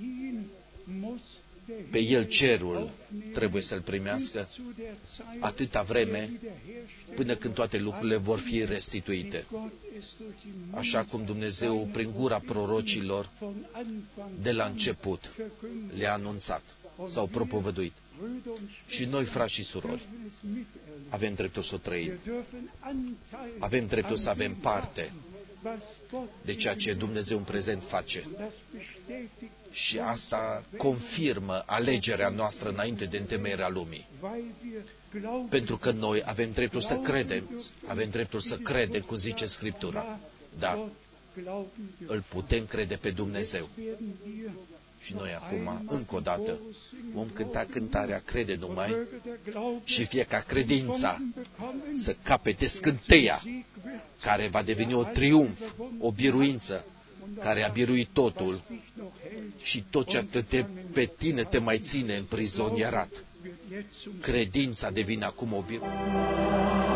pe El cerul trebuie să-L primească atâta vreme până când toate lucrurile vor fi restituite. Așa cum Dumnezeu, prin gura prorocilor, de la început le-a anunțat sau propovăduit. Și noi, frați și surori, avem dreptul să o trăim. Avem dreptul să avem parte de ceea ce Dumnezeu în prezent face. Și asta confirmă alegerea noastră înainte de întemeierea lumii. Pentru că noi avem dreptul să credem, avem dreptul să credem, cum zice Scriptura. Da, îl putem crede pe Dumnezeu. Și noi acum, încă o dată, vom cânta cântarea Crede numai și fie ca credința să capete scânteia care va deveni o triumf, o biruință care a biruit totul și tot ce atât te, pe tine te mai ține împrizonierat. Credința devine acum o biruință.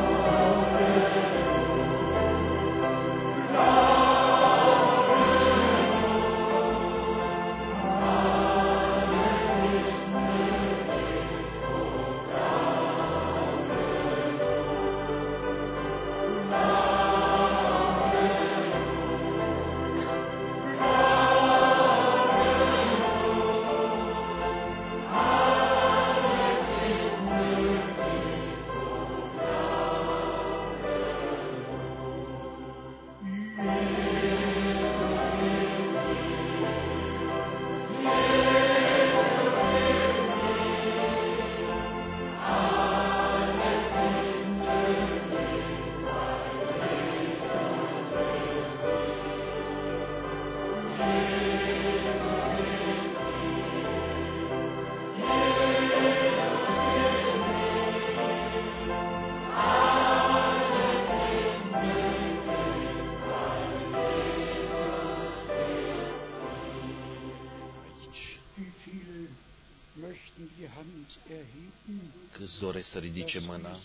Câți doresc să ridice mâna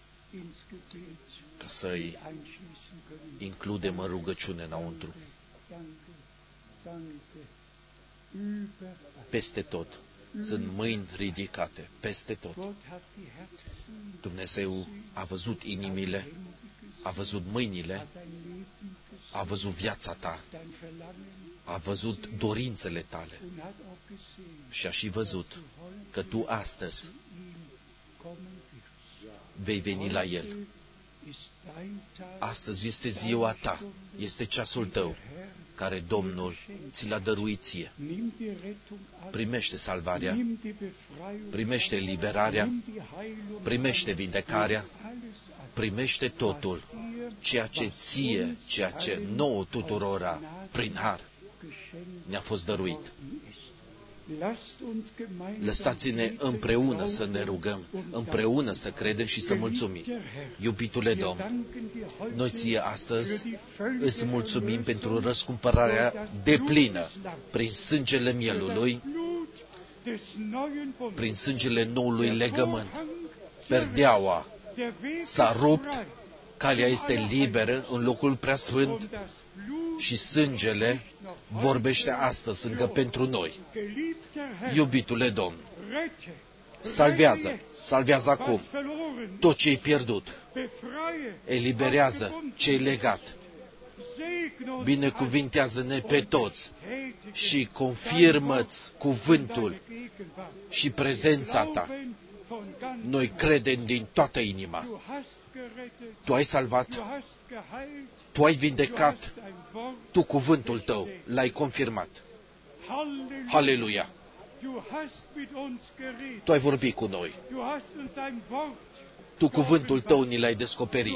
ca să-i includem în rugăciune înăuntru? Peste tot. Sunt mâini ridicate, peste tot. Dumnezeu a văzut inimile, a văzut mâinile, a văzut viața ta, a văzut dorințele tale și a și văzut că tu astăzi vei veni la El. Astăzi este ziua ta, este ceasul tău, care Domnul ți l-a dăruit ție. Primește salvarea, primește eliberarea, primește vindecarea, primește totul, ceea ce ție, ceea ce nouă tuturora, prin har, ne-a fost dăruit. Lăsați-ne împreună să ne rugăm, împreună să credem și să mulțumim. Iubitule Domn, noi ție astăzi îți mulțumim pentru răscumpărarea deplină prin sângele mielului, prin sângele noului legământ. Perdeaua s-a rupt, calea este liberă în locul preasfânt și sângele vorbește astăzi încă pentru noi. Iubitule Domn, salvează, salvează acum tot ce-i pierdut, eliberează ce-i legat, binecuvintează-ne pe toți și confirmă-ți cuvântul și prezența ta. Noi credem din toată inima. Tu ai salvat, Tu ai vindecat, Tu cuvântul Tău l-ai confirmat. Haleluia! Tu ai vorbit cu noi. Tu cuvântul Tău ni l-ai descoperit.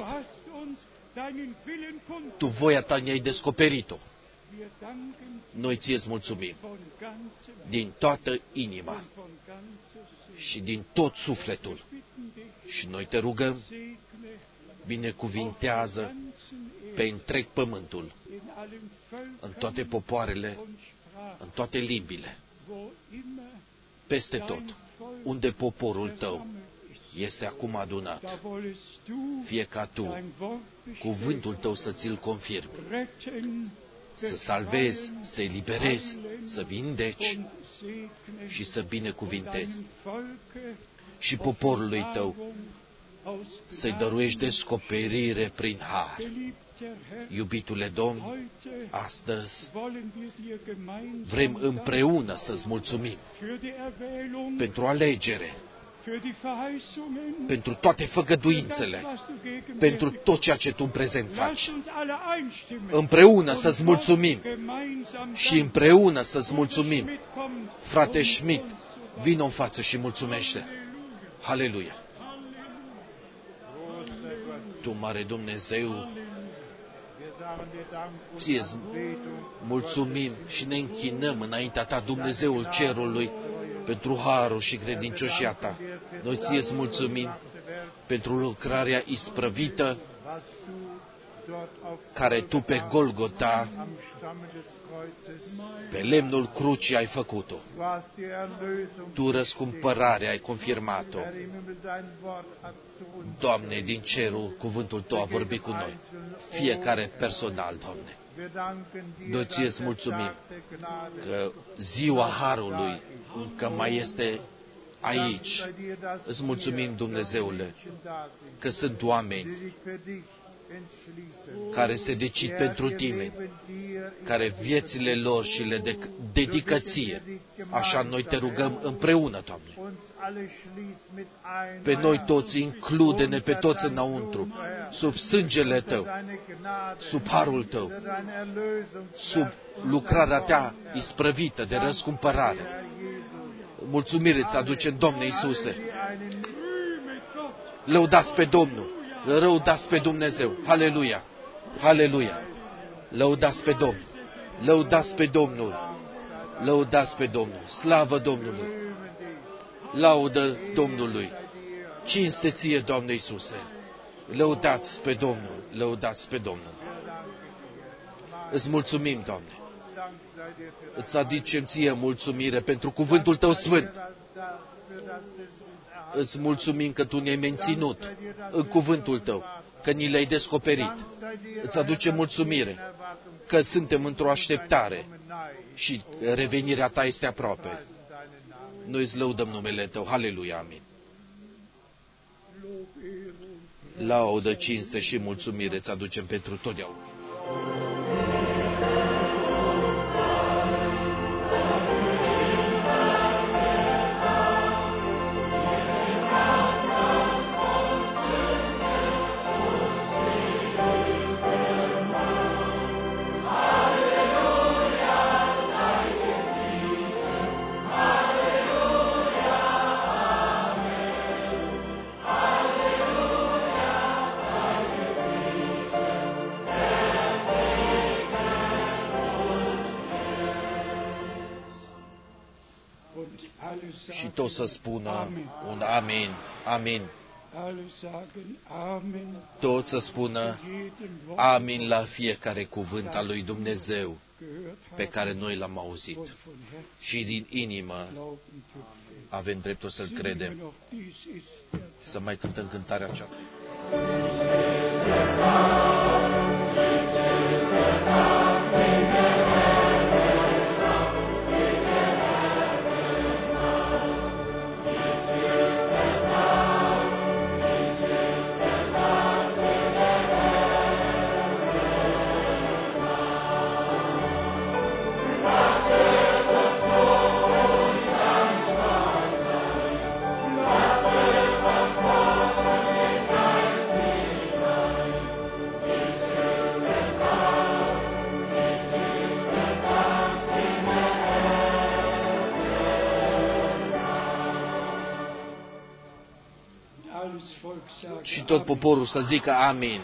Tu voia Ta ne-ai descoperit-o. Noi ție-ți mulțumim din toată inima și din tot sufletul. Și noi te rugăm, binecuvintează pe întreg pământul, în toate popoarele, în toate limbile, peste tot, unde poporul Tău este acum adunat, fie ca Tu, cuvântul Tău să ți-l confirmi, să salvezi, să eliberezi, să vindeci și să binecuvintezi. Și poporului Tău să-i dăruiești descoperire prin har. Iubitule Domn, astăzi vrem împreună să-ți mulțumim pentru alegere, pentru toate făgăduințele, pentru tot ceea ce Tu în prezent faci. Împreună să-ți mulțumim și împreună să-ți mulțumim. Frate Schmidt, vino în față și mulțumește. Haleluia! Tu, mare Dumnezeu, ție mulțumim și ne închinăm înaintea Ta, Dumnezeul cerului, pentru harul și credincioșia Ta. Noi ție-ți mulțumim pentru lucrarea isprăvită care Tu pe Golgota, pe lemnul crucii ai făcut-o. Tu răscumpărarea ai confirmat-o. Doamne, din cerul, cuvântul Tău a vorbit cu noi. Fiecare personal, Doamne. Noi ție-ți mulțumim că ziua harului încă mai este aici. Îți mulțumim, Dumnezeule, că sunt oameni care se decid pentru Tine, care viețile lor și le de- dedică Ție. Așa noi te rugăm împreună, Doamne. Pe noi toți, include-ne pe toți înăuntru, sub sângele Tău, sub harul Tău, sub lucrarea Ta isprăvită de răscumpărare. Mulțumire ți aducem, Doamne Iisuse. Lăudați pe Domnul. Lăudați pe Dumnezeu. Haleluia! Haleluia! Lăudați pe Domnul. Lăudați pe Domnul. Lăudați pe Domnul. Slavă Domnului. Laudă Domnului. Cinste Ție, Doamne Iisuse. Lăudați pe Domnul. Lăudați pe Domnul. Îți mulțumim, Doamne. Îți aducem Ție mulțumire pentru cuvântul Tău sfânt. Îți mulțumim că Tu ne-ai menținut în cuvântul Tău, că ni le-ai descoperit. Îți aducem mulțumire că suntem într-o așteptare și revenirea Ta este aproape. Noi îți lăudăm numele Tău. Haleluia, amin. Laudă, cinste și mulțumire îți aducem pentru totdeauna. Amen. Și toți să spună un amin, amin. Toți să spună amin la fiecare cuvânt al lui Dumnezeu pe care noi l-am auzit. Și din inimă avem dreptul să-l credem. Să mai cântăm cântarea aceasta. Și tot poporul să zică amin.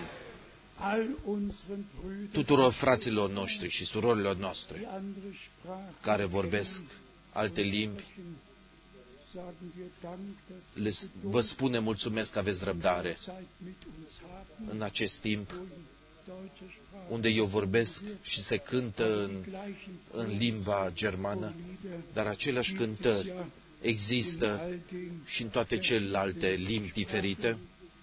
Tuturor fraților noștri și surorilor noastre care vorbesc alte limbi, le, vă spune mulțumesc că aveți răbdare în acest timp unde eu vorbesc și se cântă în, în limba germană, dar aceleași cântări există și în toate celelalte limbi diferite.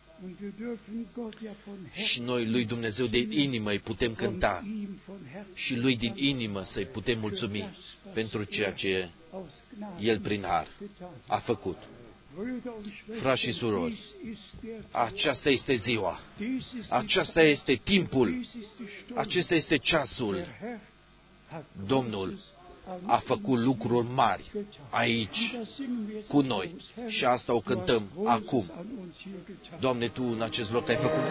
Și noi lui Dumnezeu de inimă îi putem cânta și lui din inimă să-i putem mulțumi pentru ceea ce El prin har a făcut. Frați și surori, aceasta este ziua, aceasta este timpul, acesta este ceasul. Domnul a făcut lucruri mari aici, cu noi. Și asta o cântăm acum. Doamne, Tu în acest loc ai făcut...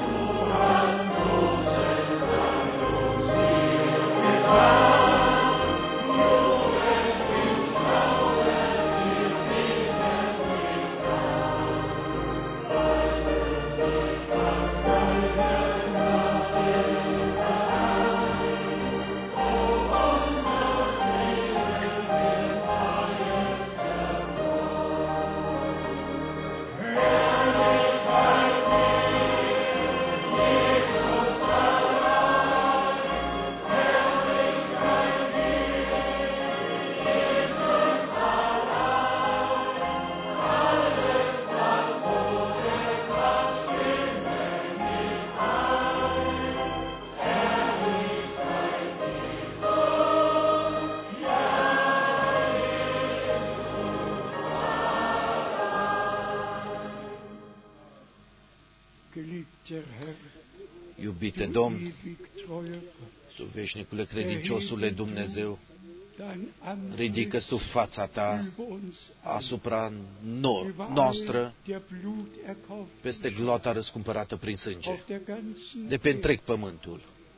Iubite Domn, Tu veșnicule credinciosule Dumnezeu, ridică-ți Tu fața Ta asupra noastră, peste gloata răscumpărată prin sânge, de pe întreg pământul.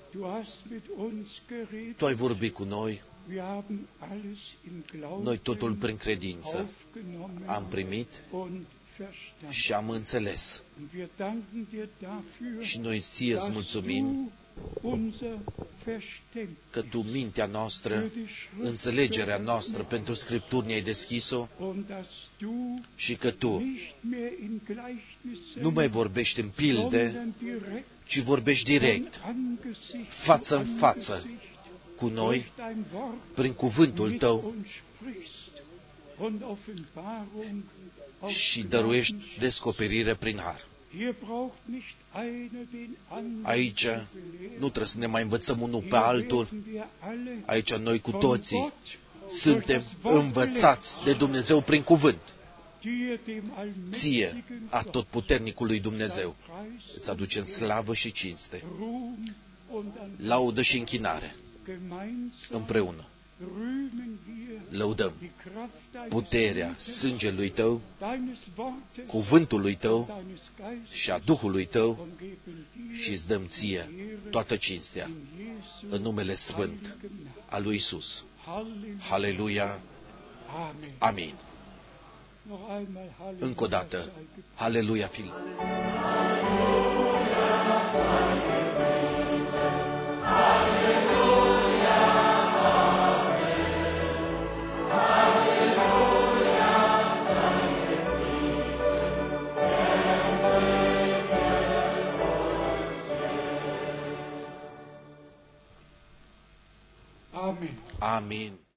Tu ai vorbit cu noi, noi totul prin credință am primit și am înțeles. Și noi Ție îți mulțumim că Tu mintea noastră, înțelegerea noastră pentru Scripturi ne-ai deschis-o și că Tu nu mai vorbești în pilde, ci vorbești direct, față în față cu noi, prin cuvântul Tău și dăruiești descoperire prin har. Aici nu trebuie să ne mai învățăm unul pe altul. Aici noi cu toții suntem învățați de Dumnezeu prin cuvânt. Ție, atotputernicului Dumnezeu, îți aducem slavă și cinste, laudă și închinare împreună. Lăudăm puterea sângelui Tău, cuvântului Tău și a Duhului Tău și îți dăm Ție toată cinstea în numele sfânt al lui Iisus. Haleluia! Amin! Încă o dată, Haleluia! Fiul! Hallelujah, Hallelujah. Amen. Amin.